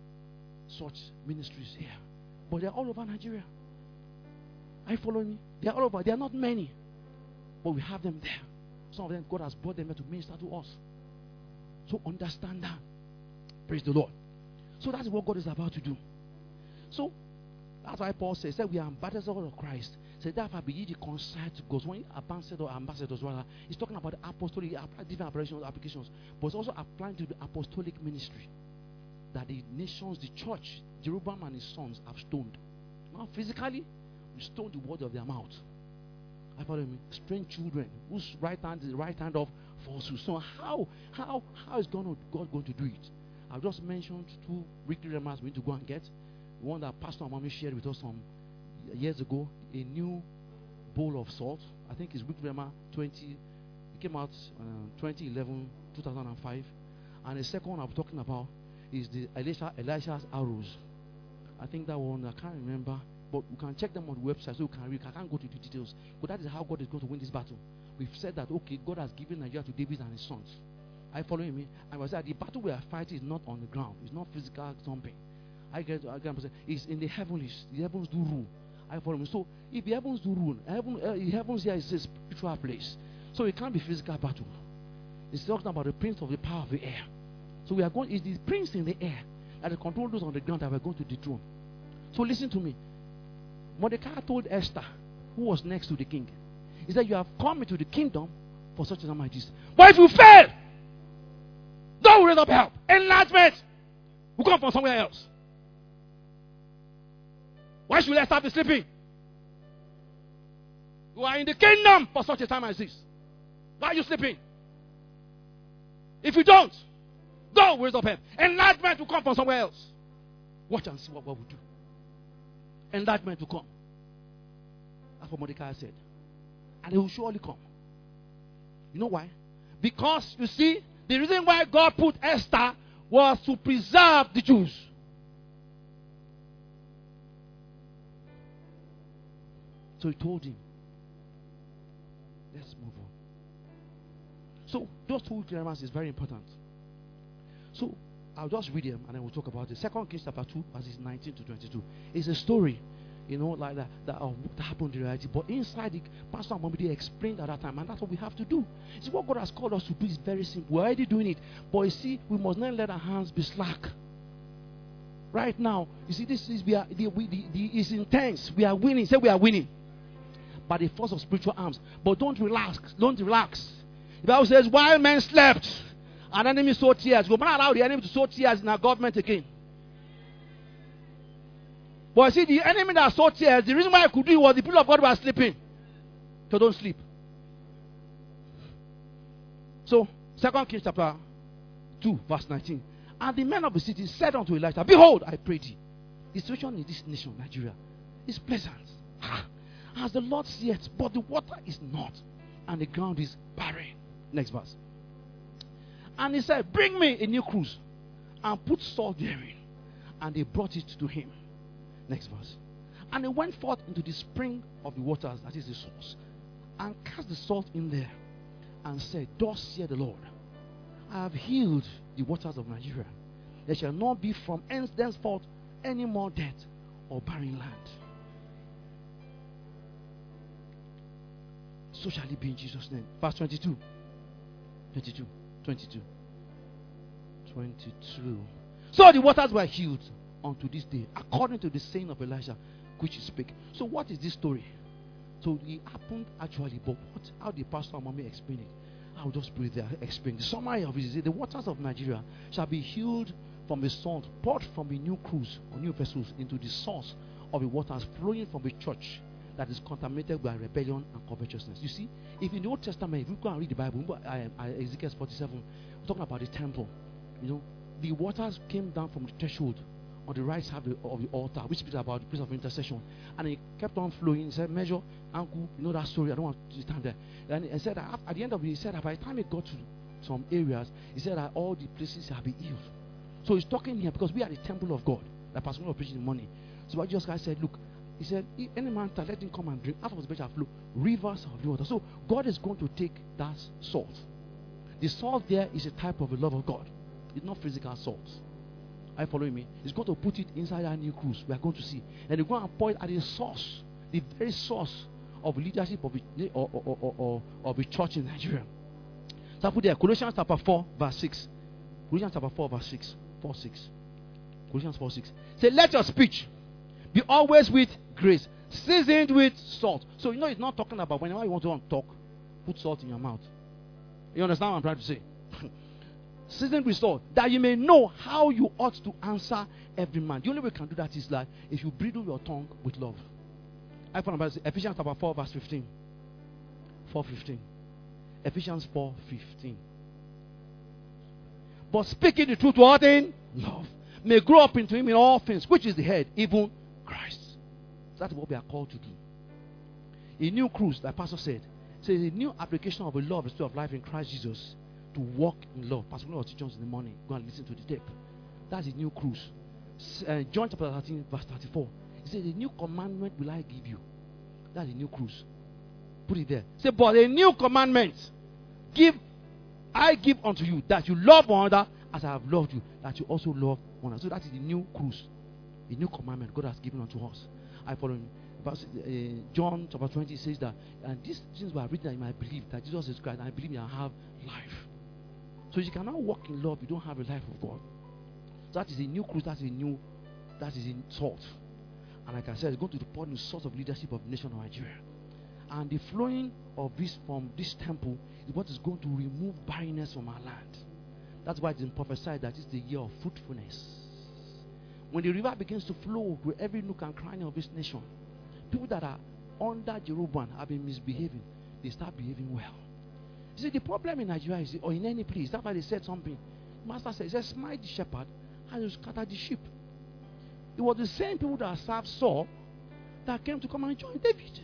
such ministries here. But they are all over Nigeria. Are you following me? They are all over. They are not many. But we have them there. Some of them, God has brought them here to minister to us. So understand that. Praise the Lord. So that's what God is about to do. So that's why Paul says that we are ambassadors of Christ. Say therefore be ye reconciled to God. When he ambassador ambassadors, rather, he's talking about the apostolic, different applications, applications, but it's also applying to the apostolic ministry that the nations, the church, Jeroboam and his sons have stoned. Not physically, we stoned the word of their mouth. I follow me. Strange children whose right hand is the right hand of falsehood. So how how how is God God going to do it? I've just mentioned two weekly reminders we need to go and get. The one that Pastor Amami shared with us some years ago, a new bowl of salt. I think it's weekly remember twenty. It came out uh, twenty eleven, two thousand five. And the second one I'm talking about is the Elisha, Elisha's arrows. I think that one I can't remember. But we can check them on the website so we can read. I can't go to the details. But that is how God is going to win this battle. We've said that, okay, God has given Nigeria to David and his sons. Are you following me? And we said the battle we are fighting is not on the ground. It's not physical something. I get, I get, it's in the heavens. The heavens do rule. Are you following me? So if the heavens do rule, heaven, uh, the heavens here is a spiritual place. So it can't be physical battle. It's talking about the prince of the power of the air. So we are going, it's the prince in the air that the control those on the ground that we're going to dethrone. So listen to me. Mordecai told Esther, who was next to the king, he said, you have come into the kingdom for such a time like this. But if you fail, don't raise up help. Enlargement will come from somewhere else. Why should Esther be sleeping? You are in the kingdom for such a time as this. Why are you sleeping? If you don't, God will raise up help. Enlargement will come from somewhere else. Watch and see what God will do. Enlargement will come. That's what Mordecai said. And it will surely come. You know why? Because, you see, the reason why God put Esther was to preserve the Jews. So he told him, let's move on. So, those two elements is very important. So, I'll just read them and then we'll talk about it. Second Kings chapter two, verses nineteen to twenty-two. It's a story, you know, like that, that, uh, that happened in reality. But inside, the Pastor and Mommy explained at that time, and that's what we have to do. See, what God has called us to do is very simple. We're already doing it. But you see, we must not let our hands be slack. Right now, you see, this is, we are, the, we, the, the, it's intense. We are winning. Say we are winning. By the force of spiritual arms. But don't relax. Don't relax. The Bible says, while men slept, an enemy sowed tears. We will not allow the enemy to sow tears in our government again. But see, the enemy that sowed tears, the reason why I could do it was the people of God were sleeping. So don't sleep. So, Second Kings chapter two, verse nineteen. And the men of the city said unto Elisha, behold, I pray thee, the situation in this nation, Nigeria, is pleasant. As the Lord seeth, but the water is not, and the ground is barren. Next verse. And he said, bring me a new cruse, and put salt therein. And they brought it to him. Next verse. And he went forth into the spring of the waters, that is the source, and cast the salt in there, and said, thus saith the Lord, I have healed the waters of Nigeria. There shall not be from henceforth any more death or barren land. So shall it be in Jesus' name. Verse twenty-two. twenty-two. twenty-two. twenty-two. So the waters were healed unto this day, according to the saying of Elijah, which he spake. So what is this story? So it happened actually, but what, how the pastor and mommy explain it? I'll just put it there, explain. The summary of it is the waters of Nigeria shall be healed from the salt poured from a new cruse or new vessels into the source of the waters flowing from the church that is contaminated by rebellion and covetousness. You see, if in the Old Testament, if you go and read the Bible, I, I, Ezekiel forty-seven, we're talking about the temple. You know, the waters came down from the threshold on the right side of the altar, which speaks about the place of intercession, and it kept on flowing. He said, measure, ankle, you know that story. I don't want to stand there. And he said that at the end of it, he said that by the time it got to some areas, he said that all the places have been healed. So he's talking here because we are the temple of God. That Pastor was preaching in the morning. So what Jesus Christ said, look, he said, if any man thirst, let him come and drink. Out of his belly shall flow rivers of water. So God is going to take that salt. The salt there is a type of the love of God. It's not physical salt. Are you following me? He's going to put it inside our new cruse. We are going to see. And he's going to pour it at the source, the very source of leadership of the, or, or, or, or, of the church in Nigeria. So I put there Colossians chapter four, verse six. Colossians chapter four, verse six. four, six. Colossians four, six. Say, let your speech be always with grace, seasoned with salt. So you know it's not talking about whenever you want to talk, put salt in your mouth. You understand what I'm trying to say? Seasoned with salt, that you may know how you ought to answer every man. The only way you can do that is like if you bridle your tongue with love. I found about Ephesians chapter four, verse fifteen. four fifteen. Ephesians four fifteen. But speaking the truth to all in love, may grow up into him in all things, which is the head, even Christ. That's what we are called to do. A new cruse, like Pastor said, says a new application of a law of the spirit of life in Christ Jesus to walk in love. Pastor will teach us in the morning. Go and listen to the tape. That's a new cruse. Uh, John chapter thirteen, verse thirty-four. He said, a new commandment will I give you. That's a new cruse. Put it there. Say, but a new commandment give I give unto you, that you love one another as I have loved you, that you also love one another. So that is the new cruse, a new commandment God has given unto us. I follow him. Uh, John chapter twenty says that, and these things were written that you might believe that Jesus is Christ, and I believe you have life. So you cannot walk in love, you don't have a life of God. So that is a new cruse, that is a new, that is in salt. And like I said, it's going to the point, the source of leadership of the nation of Nigeria. And the flowing of this from this temple is what is going to remove barrenness from our land. That's why it's been prophesied that it's the year of fruitfulness. When the river begins to flow through every nook and cranny of this nation, people that are under Jeroboam have been misbehaving, they start behaving well. See, the problem in Nigeria is, or in any place, that's why they said something. Master said, he said, smite the shepherd and you scatter the sheep. It was the same people that served Saul that came to come and join David.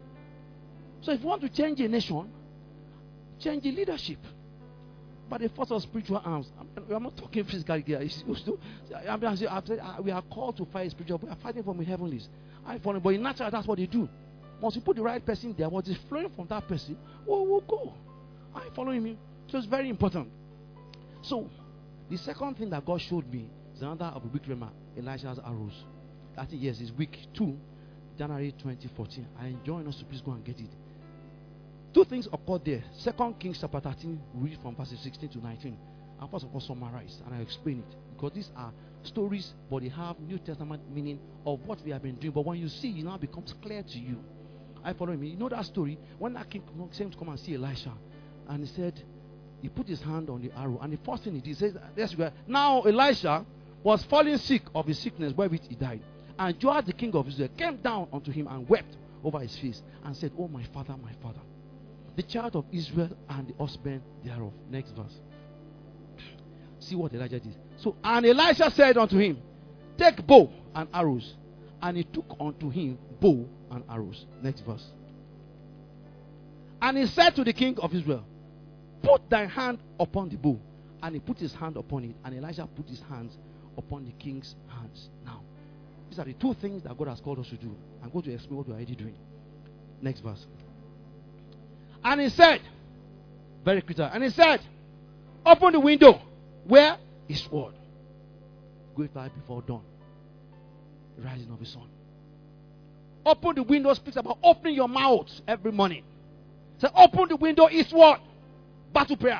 So if you want to change a nation, change the leadership. But the force of spiritual arms. I'm not talking physical here. We are called to fight spiritual. We are fighting from the heavenlies. I follow, but in natural, that's what they do. Once you put the right person there, what is flowing from that person will, will go. Are you following me? So it's very important. So, the second thing that God showed me is another of the weak rema, Elisha's arrows. I think, yes, it's week two, January twenty fourteen. I enjoy us to please go and get it. Two things occurred there. Second Kings chapter thirteen, we read from verses sixteen to nineteen. I'll first of all summarize and I'll explain it. Because these are stories, but they have New Testament meaning of what we have been doing. But when you see, it now becomes clear to you. Are you following me? You know that story? When that king came to come and see Elisha, and he said, he put his hand on the arrow, and the first thing he did, he says, yes, now Elisha was falling sick of his sickness wherewith he died. And Joash the king of Israel came down unto him and wept over his face and said, oh my father, my father, the child of Israel and the husband thereof. Next verse. See what Elijah did. So, and Elisha said unto him, take bow and arrows. And he took unto him bow and arrows. Next verse. And he said to the king of Israel, put thy hand upon the bow. And he put his hand upon it. And Elijah put his hands upon the king's hands. Now, these are the two things that God has called us to do. I'm going to explain what we're already doing. Next verse. And he said, very critical, and he said, open the window. Where is sword? Great light before dawn. Rising of the sun. Open the window speaks about opening your mouth every morning. So open the window eastward. Battle prayer.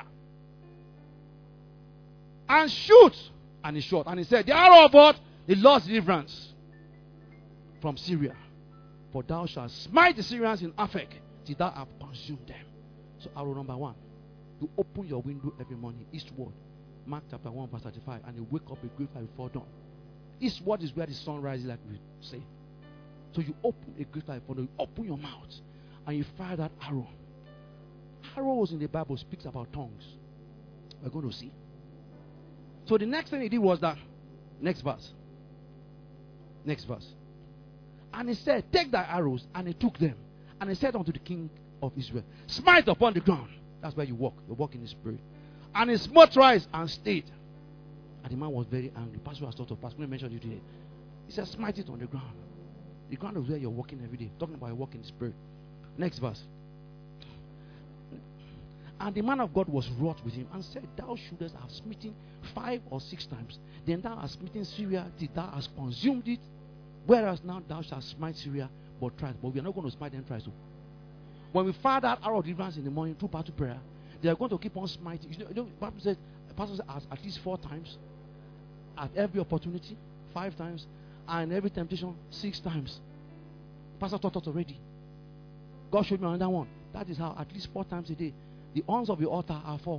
And shoot. And he shot. And he said, the arrow of what? The Lord's deliverance from Syria. For thou shalt smite the Syrians in Aphek, till thou have consumed them. So arrow number one. You open your window every morning eastward. Mark chapter one verse thirty-five. And you wake up a great light before dawn. Eastward is where the sun rises, like we say. So you open a great light before dawn. You open your mouth. And you fire that arrow. Arrows in the Bible speaks about tongues. We're going to see. So the next thing he did was that. Next verse. Next verse. And he said, take thy arrows. And he took them. And he said unto the king of Israel, smite upon the ground. That's where you walk. You walk in the spirit. And he smote thrice and stayed. And the man was very angry. Pastor has thought of Pastor mentioned you today. He said, smite it on the ground. The ground is where you're walking every day. Talking about your walk in the spirit. Next verse. And the man of God was wroth with him and said, thou shouldest have smitten five or six times. Then thou hast smitten Syria till thou hast consumed it. Whereas now thou shalt smite Syria but thrice. But we are not going to smite them thrice. So when we fire that arrow of deliverance in the morning through battle prayer, they are going to keep on smiting. You know, you know the Bible says, the pastor says at least four times. At every opportunity, five times. And every temptation, six times. Pastor taught us already. God showed me another one. That is how at least four times a day. The horns of your altar are four.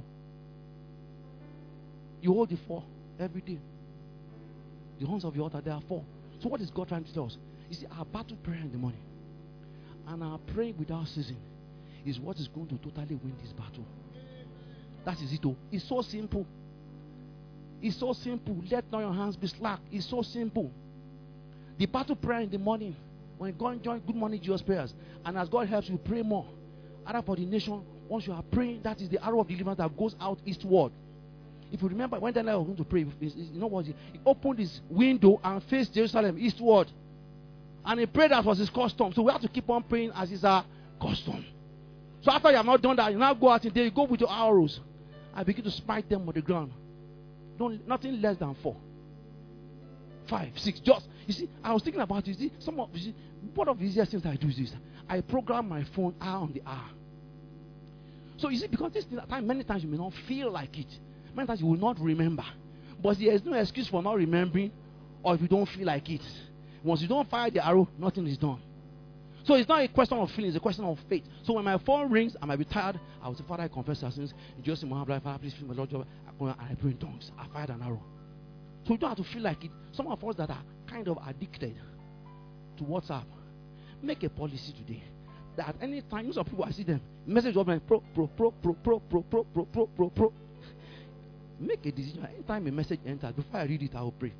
You hold the four every day. The horns of your altar, there are four. So what is God trying to tell us? You see, our battle prayer in the morning and our praying without ceasing is what is going to totally win this battle. That is it. Oh. It's so simple. It's so simple. Let not your hands be slack. It's so simple. The battle prayer in the morning, when God join good morning Jesus prayers, and as God helps you pray more, either for the nation, once you are praying, that is the arrow of deliverance that goes out eastward. If you remember, when Daniel was going to pray, you know what? He opened his window and faced Jerusalem eastward. And he prayed as was his custom. So we have to keep on praying as is our custom. So after you have not done that, you now go out in there, you go with your arrows and begin to smite them on the ground. Don't, nothing less than four. Five, six, just. You see, I was thinking about it. See, some of, you see, one of the easiest things I do is this. I program my phone hour on the hour. So you see, because this time, many times you may not feel like it. Many times you will not remember. But there is no excuse for not remembering or if you don't feel like it. Once you don't fire the arrow, nothing is done. So it's not a question of feeling, it's a question of faith. So when my phone rings, I might be tired. I will say, Father, I confess our sins. In Jesus' name, Father, please feel my Lord. And I pray in tongues. I fired an arrow. So you don't have to feel like it. Some of us that are kind of addicted to WhatsApp, make a policy today. that at any time, some people I see them, message of pro, pro, pro, pro, pro, pro, pro, pro, pro, pro, pro. Make a decision. Anytime a message enters, before I read it, I will pray.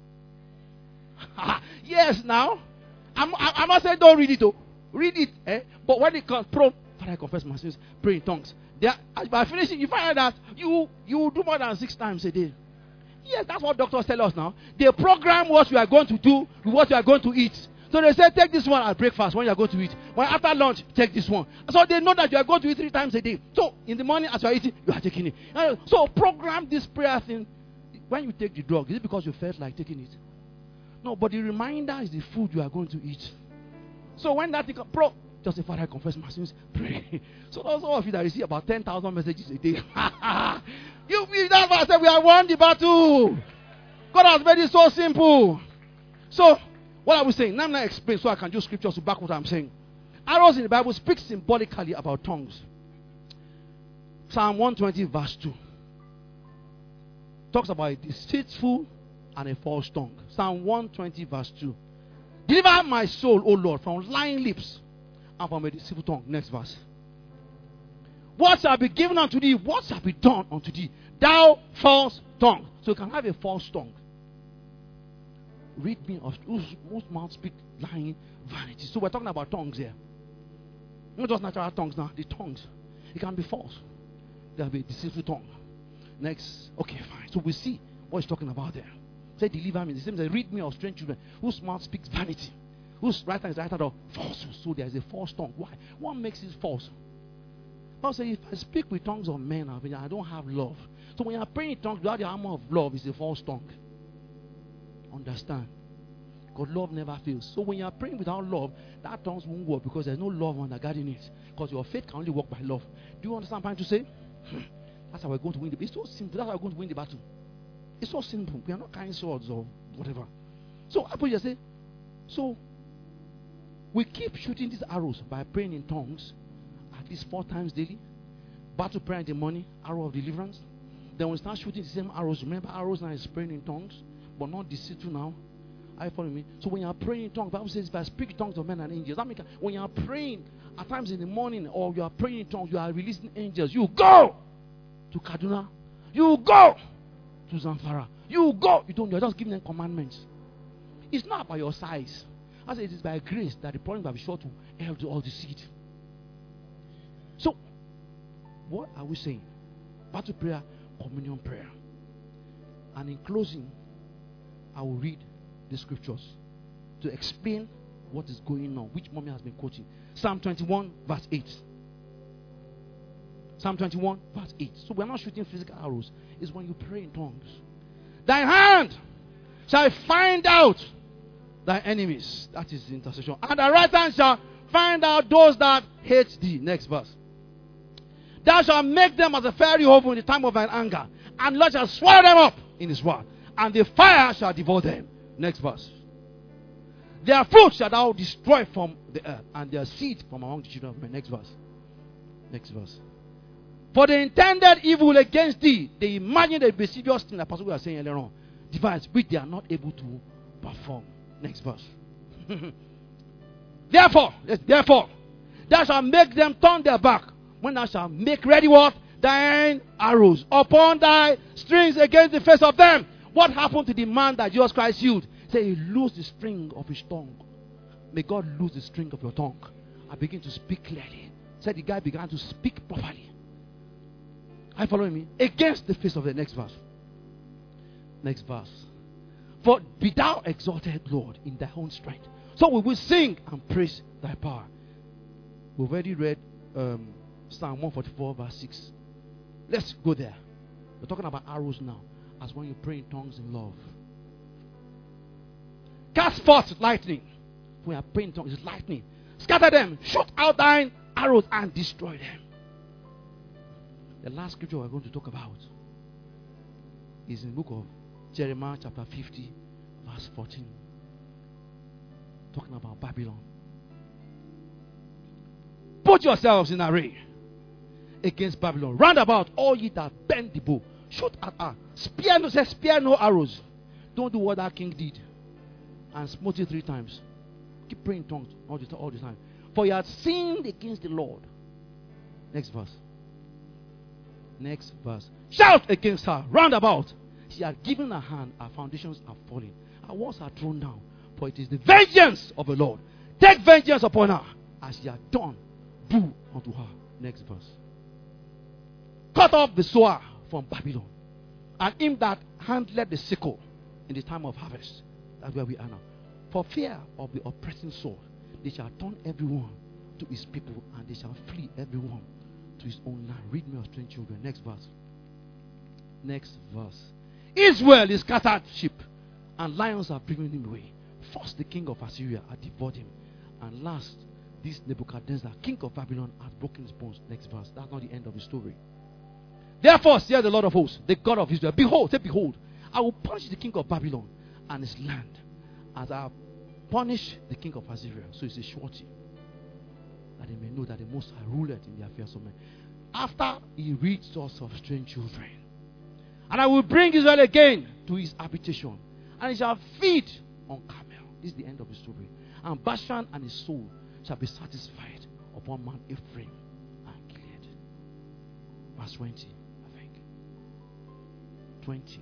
Yes, now. I'm, I'm not saying don't read it, though. Read it, eh? But when it comes, pro, Father, I confess my sins, pray in tongues. There, by finishing, you find out that you you do more than six times a day. Yes, that's what doctors tell us now. They program what you are going to do with what you are going to eat. So they say, take this one at breakfast when you are going to eat. When after lunch, take this one. So they know that you are going to eat three times a day. So in the morning, as you are eating, you are taking it. So program this prayer thing. When you take the drug, is it because you felt like taking it? No, but the reminder is the food you are going to eat. So when that thing, pro, just say, Father, I confess my sins, pray. So those of you that receive about ten thousand messages a day, you feel that's why I said we have won the battle. God has made it so simple. So, what I was saying, now I'm not explain so I can use scriptures to back what I'm saying. Arrows in the Bible speak symbolically about tongues. Psalm one twenty verse two talks about a deceitful and a false tongue. Psalm one twenty verse two. Deliver my soul, O Lord, from lying lips and from a deceitful tongue. Next verse. What shall be given unto thee? What shall be done unto thee? Thou false tongue. So you can have a false tongue. Read me of whose, whose mouth speak lying vanity. So we're talking about tongues here. Not just natural tongues now. The tongues. It can be false. There will be a deceitful tongue. Next. Okay, fine. So we see what he's talking about there. Say, deliver me. The same as read me of strange children whose mouth speaks vanity. Whose right hand is right hand of falsehood. So there is a false tongue. Why? What makes it false? Paul says, if I speak with tongues of men, I don't have love. So when you are praying in tongues without the armor of love, it's a false tongue. Understand? Because love never fails. So when you are praying without love, that tongues won't work because there's no love undergirding it. Because your faith can only work by love. Do you understand what I'm trying to say? That's how we're going to win the battle. It's so simple. That's how we're going to win the battle. It's so simple. We are not carrying swords or whatever. So I put you say, so we keep shooting these arrows by praying in tongues at least four times daily. Battle prayer in the morning, arrow of deliverance. Then we start shooting the same arrows. Remember, arrows now is praying in tongues, but not deceitful now. Are you following me? So when you are praying in tongues, the Bible says, if I speak in tongues of men and angels, that means when you are praying at times in the morning or you are praying in tongues, you are releasing angels. You go to Kaduna. You go to Zamfara. You go. You don't. You're just giving them commandments. It's not about your size. I said it is by grace that the problem will be sure to help to all the seed. So, what are we saying? Battle prayer, communion prayer. And in closing, I will read the scriptures to explain what is going on, which mommy has been quoting. Psalm twenty-one, verse eight. Psalm twenty-one, verse eight. So we're not shooting physical arrows. It's when you pray in tongues. Thy hand shall find out thy enemies. That is the intercession. And thy right hand shall find out those that hate thee. Next verse. Thou shalt make them as a fiery oven in the time of thine anger, and Lord shall swallow them up in his wrath, and the fire shall devour them. Next verse. Their fruit shall thou destroy from the earth, and their seed from among the children of men. Next verse. Next verse. For they intended evil against thee. They imagined a mischievous thing, like Pastor we are saying earlier on, device which they are not able to perform. Next verse. Therefore, yes, therefore, thou shalt make them turn their back, when thou shalt make ready what? Thine arrows upon thy strings against the face of them. What happened to the man that Jesus Christ healed? Say he loosed the string of his tongue. May God loose the string of your tongue. I begin to speak clearly. Said the guy began to speak properly. Are you following me? Against the face of the next verse. Next verse. For be thou exalted, Lord, in thy own strength. So we will sing and praise thy power. We've already read um, Psalm one forty-four, verse six. Let's go there. We're talking about arrows now, as when you pray in tongues in love. Cast forth lightning. When you are praying in tongues, it's lightning. Scatter them. Shoot out thine arrows and destroy them. The last scripture we're going to talk about is in the book of Jeremiah chapter fifty, verse fourteen. Talking about Babylon. Put yourselves in array against Babylon. Round about all ye that bend the bow. Shoot at her. Spear no, say, spear no arrows. Don't do what that king did and smote it three times. Keep praying in tongues all the, all the time. For he had sinned against the Lord. Next verse. Next verse. Shout against her round about. She had given her hand, her foundations are falling, her walls are thrown down. For it is the vengeance of the Lord. Take vengeance upon her, as she had done, do unto her. Next verse. Cut off the sower from Babylon, and him that handled the sickle in the time of harvest. That's where we are now. For fear of the oppressing sword, they shall turn everyone to his people, and they shall flee everyone to his own land. Read me, your strange children. Next verse. Next verse. Israel is scattered sheep, and lions are bringing him away. First, the king of Assyria had devoured him, and last, this Nebuchadnezzar, king of Babylon, had broken his bones. Next verse. That's not the end of the story. Therefore, saith the Lord of hosts, the God of Israel, behold, say, behold, I will punish the king of Babylon and his land, as I have punished the king of Assyria. So it's a surety, that they may know that the Most High ruleth in the affairs of men. After he reads us of strange children, and I will bring Israel again to his habitation, and he shall feed on camel. This is the end of the story. And Bashan and his soul shall be satisfied upon Mount Ephraim and Gilead. Verse twenty, I think. twenty.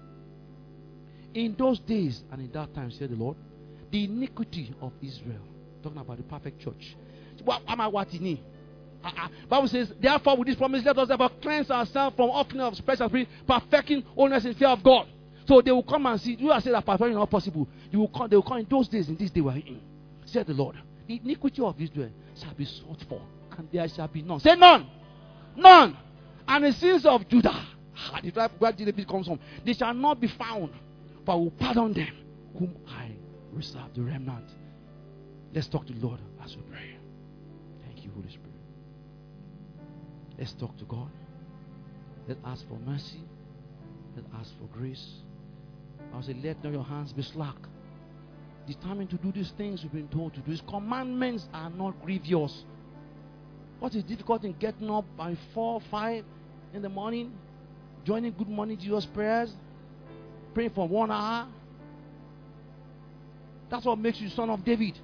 In those days and in that time, said the Lord, the iniquity of Israel, talking about the perfect church. What am I watching? Uh, uh, Bible says, therefore, with this promise, let us ever cleanse ourselves from offering of special spirit, perfecting holiness in fear of God. So they will come and see. You have said that perfection is not possible. You will come, they will come in those days, in this day we are in. Said the Lord, the iniquity of Israel shall be sought for, and there shall be none. Say none. None. And the sins of Judah, the tribe where Judah comes from, they shall not be found, but I will pardon them whom I reserve, the remnant. Let's talk to the Lord as we pray. Thank you, Holy Spirit. Let's talk to God. Let's ask for mercy. Let's ask for grace. I'll say, let not your hands be slack. Determined to do these things we've been told to do. His commandments are not grievous. What is difficult in getting up by four, five in the morning, joining Good Morning Jesus prayers, praying for one hour? That's what makes you son of David.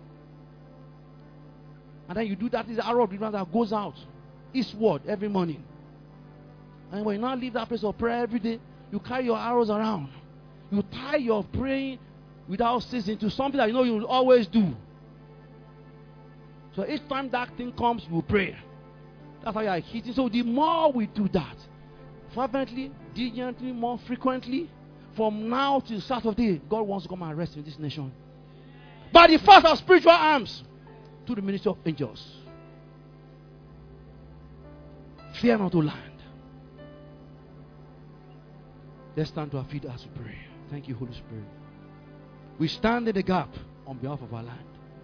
And then you do that, is the arrow of deliverance that goes out eastward every morning. And when you now leave that place of prayer every day, you carry your arrows around. You tie your praying without ceasing to something that you know you will always do. So each time that thing comes, you will pray. That's how you are hitting. So the more we do that, fervently, diligently, more frequently, from now till Saturday, God wants to come and rest in this nation. By the force of spiritual arms, to the ministry of angels. Fear not, O land. Let's stand to our feet as we pray. Thank you, Holy Spirit. We stand in the gap on behalf of our land.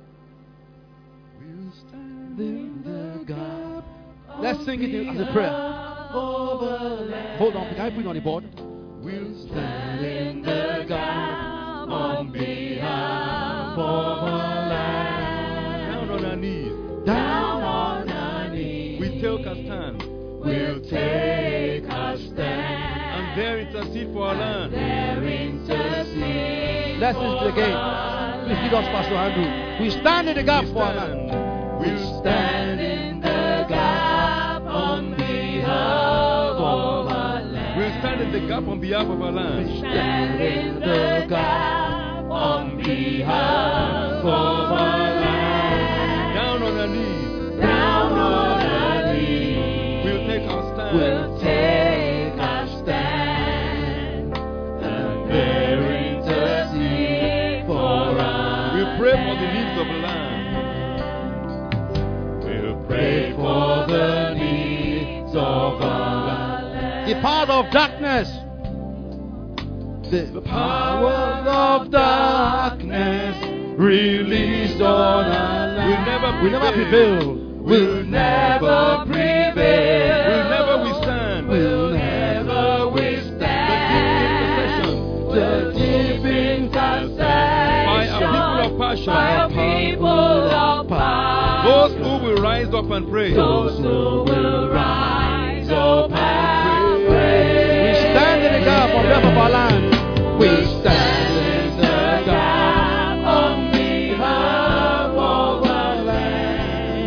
We'll stand in the gap. Let's sing it as a prayer. Hold on, can I put it on the board? We'll stand in the gap on behalf of our land. Down on our knees. Down on our knees. We take a stand. We'll take a stand. And there intercede for our land. There intercede. Let's listen again. Please lead us, Pastor Andrew. We stand in the gap for our land. We'll stand in the gap on behalf of our land. We'll stand in the gap on behalf of our land. We stand in the gap on behalf of our land. Down on our knees. Down on our knees. We'll take our stand. We'll take our stand. And there intercede for us. We'll pray for the needs of the land. We'll pray for the needs of our land. The power of darkness. The power of darkness released on our land. We'll never We'll never prevail. We'll never prevail. We'll never withstand. We'll never withstand. The deep intercession. By a people of passion. By a people of passion. Those who will rise up and pray. Those who will rise up and pray. We stand in the gap on behalf of our land. We stand in the gap on behalf of our land.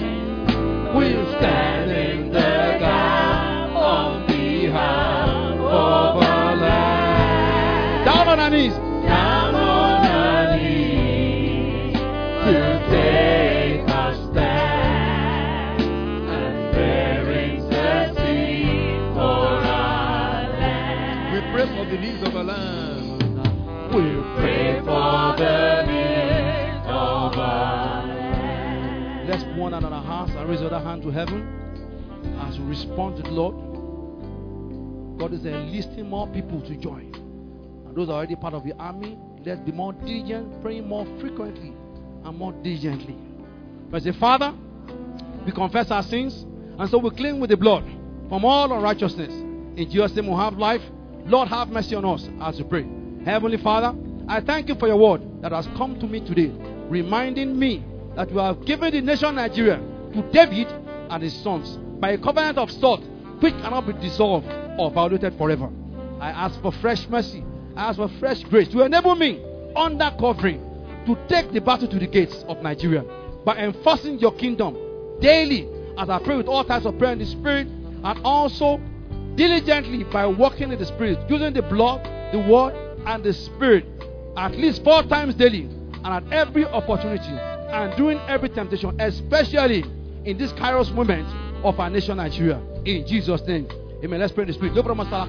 the needs of the land. We pray for the needs of our land. Let's point out our hearts and raise our other hand to heaven as we respond to the Lord. God is enlisting more people to join. And those are already part of the army. Let's be more diligent, praying more frequently and more diligently. But say, Father, we confess our sins, and so we clean with the blood from all unrighteousness. In Jesus' name we have life. Lord, have mercy on us as we pray. Heavenly Father, I thank you for your word that has come to me today, reminding me that you have given the nation Nigeria to David and his sons by a covenant of salt which cannot be dissolved or violated forever. I ask for fresh mercy. I ask for fresh grace to enable me, under covering, to take the battle to the gates of Nigeria by enforcing your kingdom daily as I pray with all types of prayer in the Spirit, and also diligently by walking in the Spirit, using the blood, the word, and the Spirit at least four times daily and at every opportunity, and during every temptation, especially in this kairos moment of our nation Nigeria. In Jesus' name. Amen. Let's pray in the Spirit.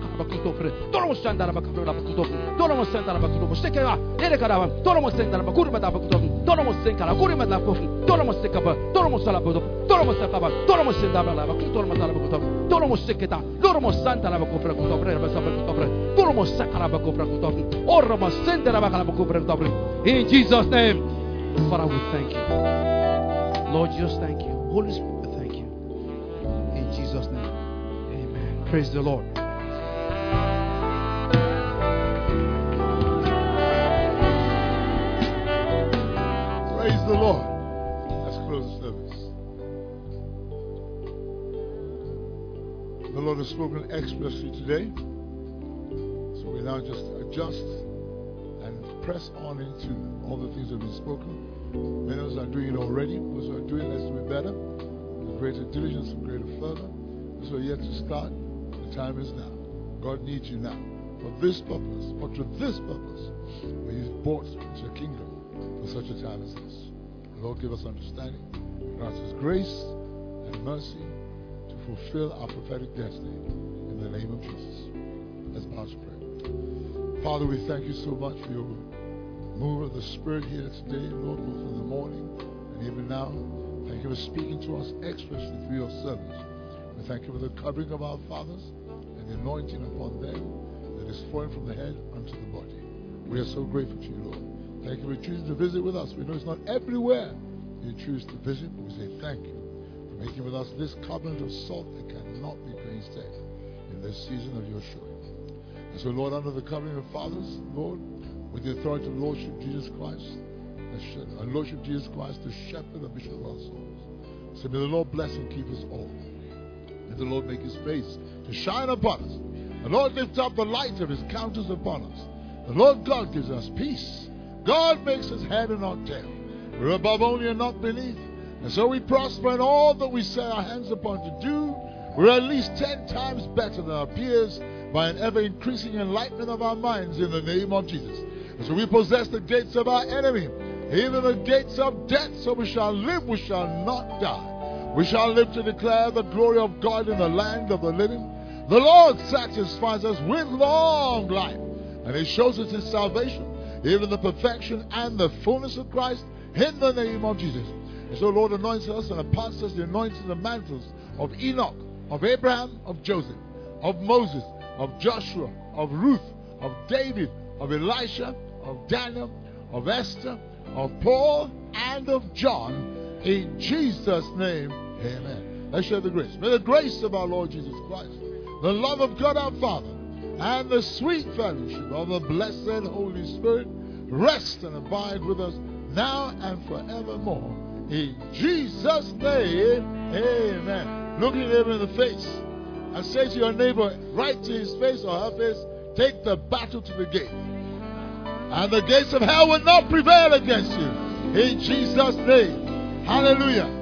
In Jesus' name. Father, we thank you. Lord Jesus, thank you. Holy Spirit, thank you. In Jesus' name. Praise the Lord. Praise the Lord. Let's close the service. The Lord has spoken expressly today. So we now just adjust and press on into all the things that have been spoken. Many of us are doing it already. Those who are doing it, let's do it better. With greater diligence and greater fervor. Those who are yet to start, the time is now. God needs you now. For this purpose, for to this purpose, when He's brought into the kingdom for such a time as this. The Lord give us understanding, grant us grace and mercy to fulfill our prophetic destiny in the name of Jesus. Let's bow to pray. Father, we thank you so much for your move of the Spirit here today, Lord, both in the morning and even now. Thank you for speaking to us expressly through your servants. We thank you for the covering of our fathers and the anointing upon them that is flowing from the head unto the body. We are so grateful to you, Lord. Thank you for choosing to visit with us. We know it's not everywhere you choose to visit, but we say thank you for making with us this covenant of salt that cannot be gainsaid in this season of your showing. And so, Lord, under the covering of fathers, Lord, with the authority of Lordship Jesus Christ, and Lordship Jesus Christ, the shepherd and bishop of our souls. So may the Lord bless and keep us all. May the Lord make his face to shine upon us. The Lord lift up the light of his countenance upon us. The Lord God gives us peace. God makes us head and not tail. We're above only and not beneath. And so we prosper in all that we set our hands upon to do. We're at least ten times better than our peers by an ever-increasing enlightenment of our minds in the name of Jesus. And so we possess the gates of our enemy, even the gates of death, so we shall live, we shall not die. We shall live to declare the glory of God in the land of the living. The Lord satisfies us with long life, and he shows us his salvation, even the perfection and the fullness of Christ, in the name of Jesus. And so, Lord, anoints us and imparts us the anointing and mantles of Enoch, of Abraham, of Joseph, of Moses, of Joshua, of Ruth, of David, of Elisha, of Daniel, of Esther, of Paul, and of John. In Jesus' name, amen. Let's share the grace. May the grace of our Lord Jesus Christ, the love of God our Father, and the sweet fellowship of the blessed Holy Spirit rest and abide with us now and forevermore. In Jesus' name, amen. Look at him in the face and say to your neighbor, right to his face or her face, take the battle to the gate. And the gates of hell will not prevail against you. In Jesus' name. Hallelujah.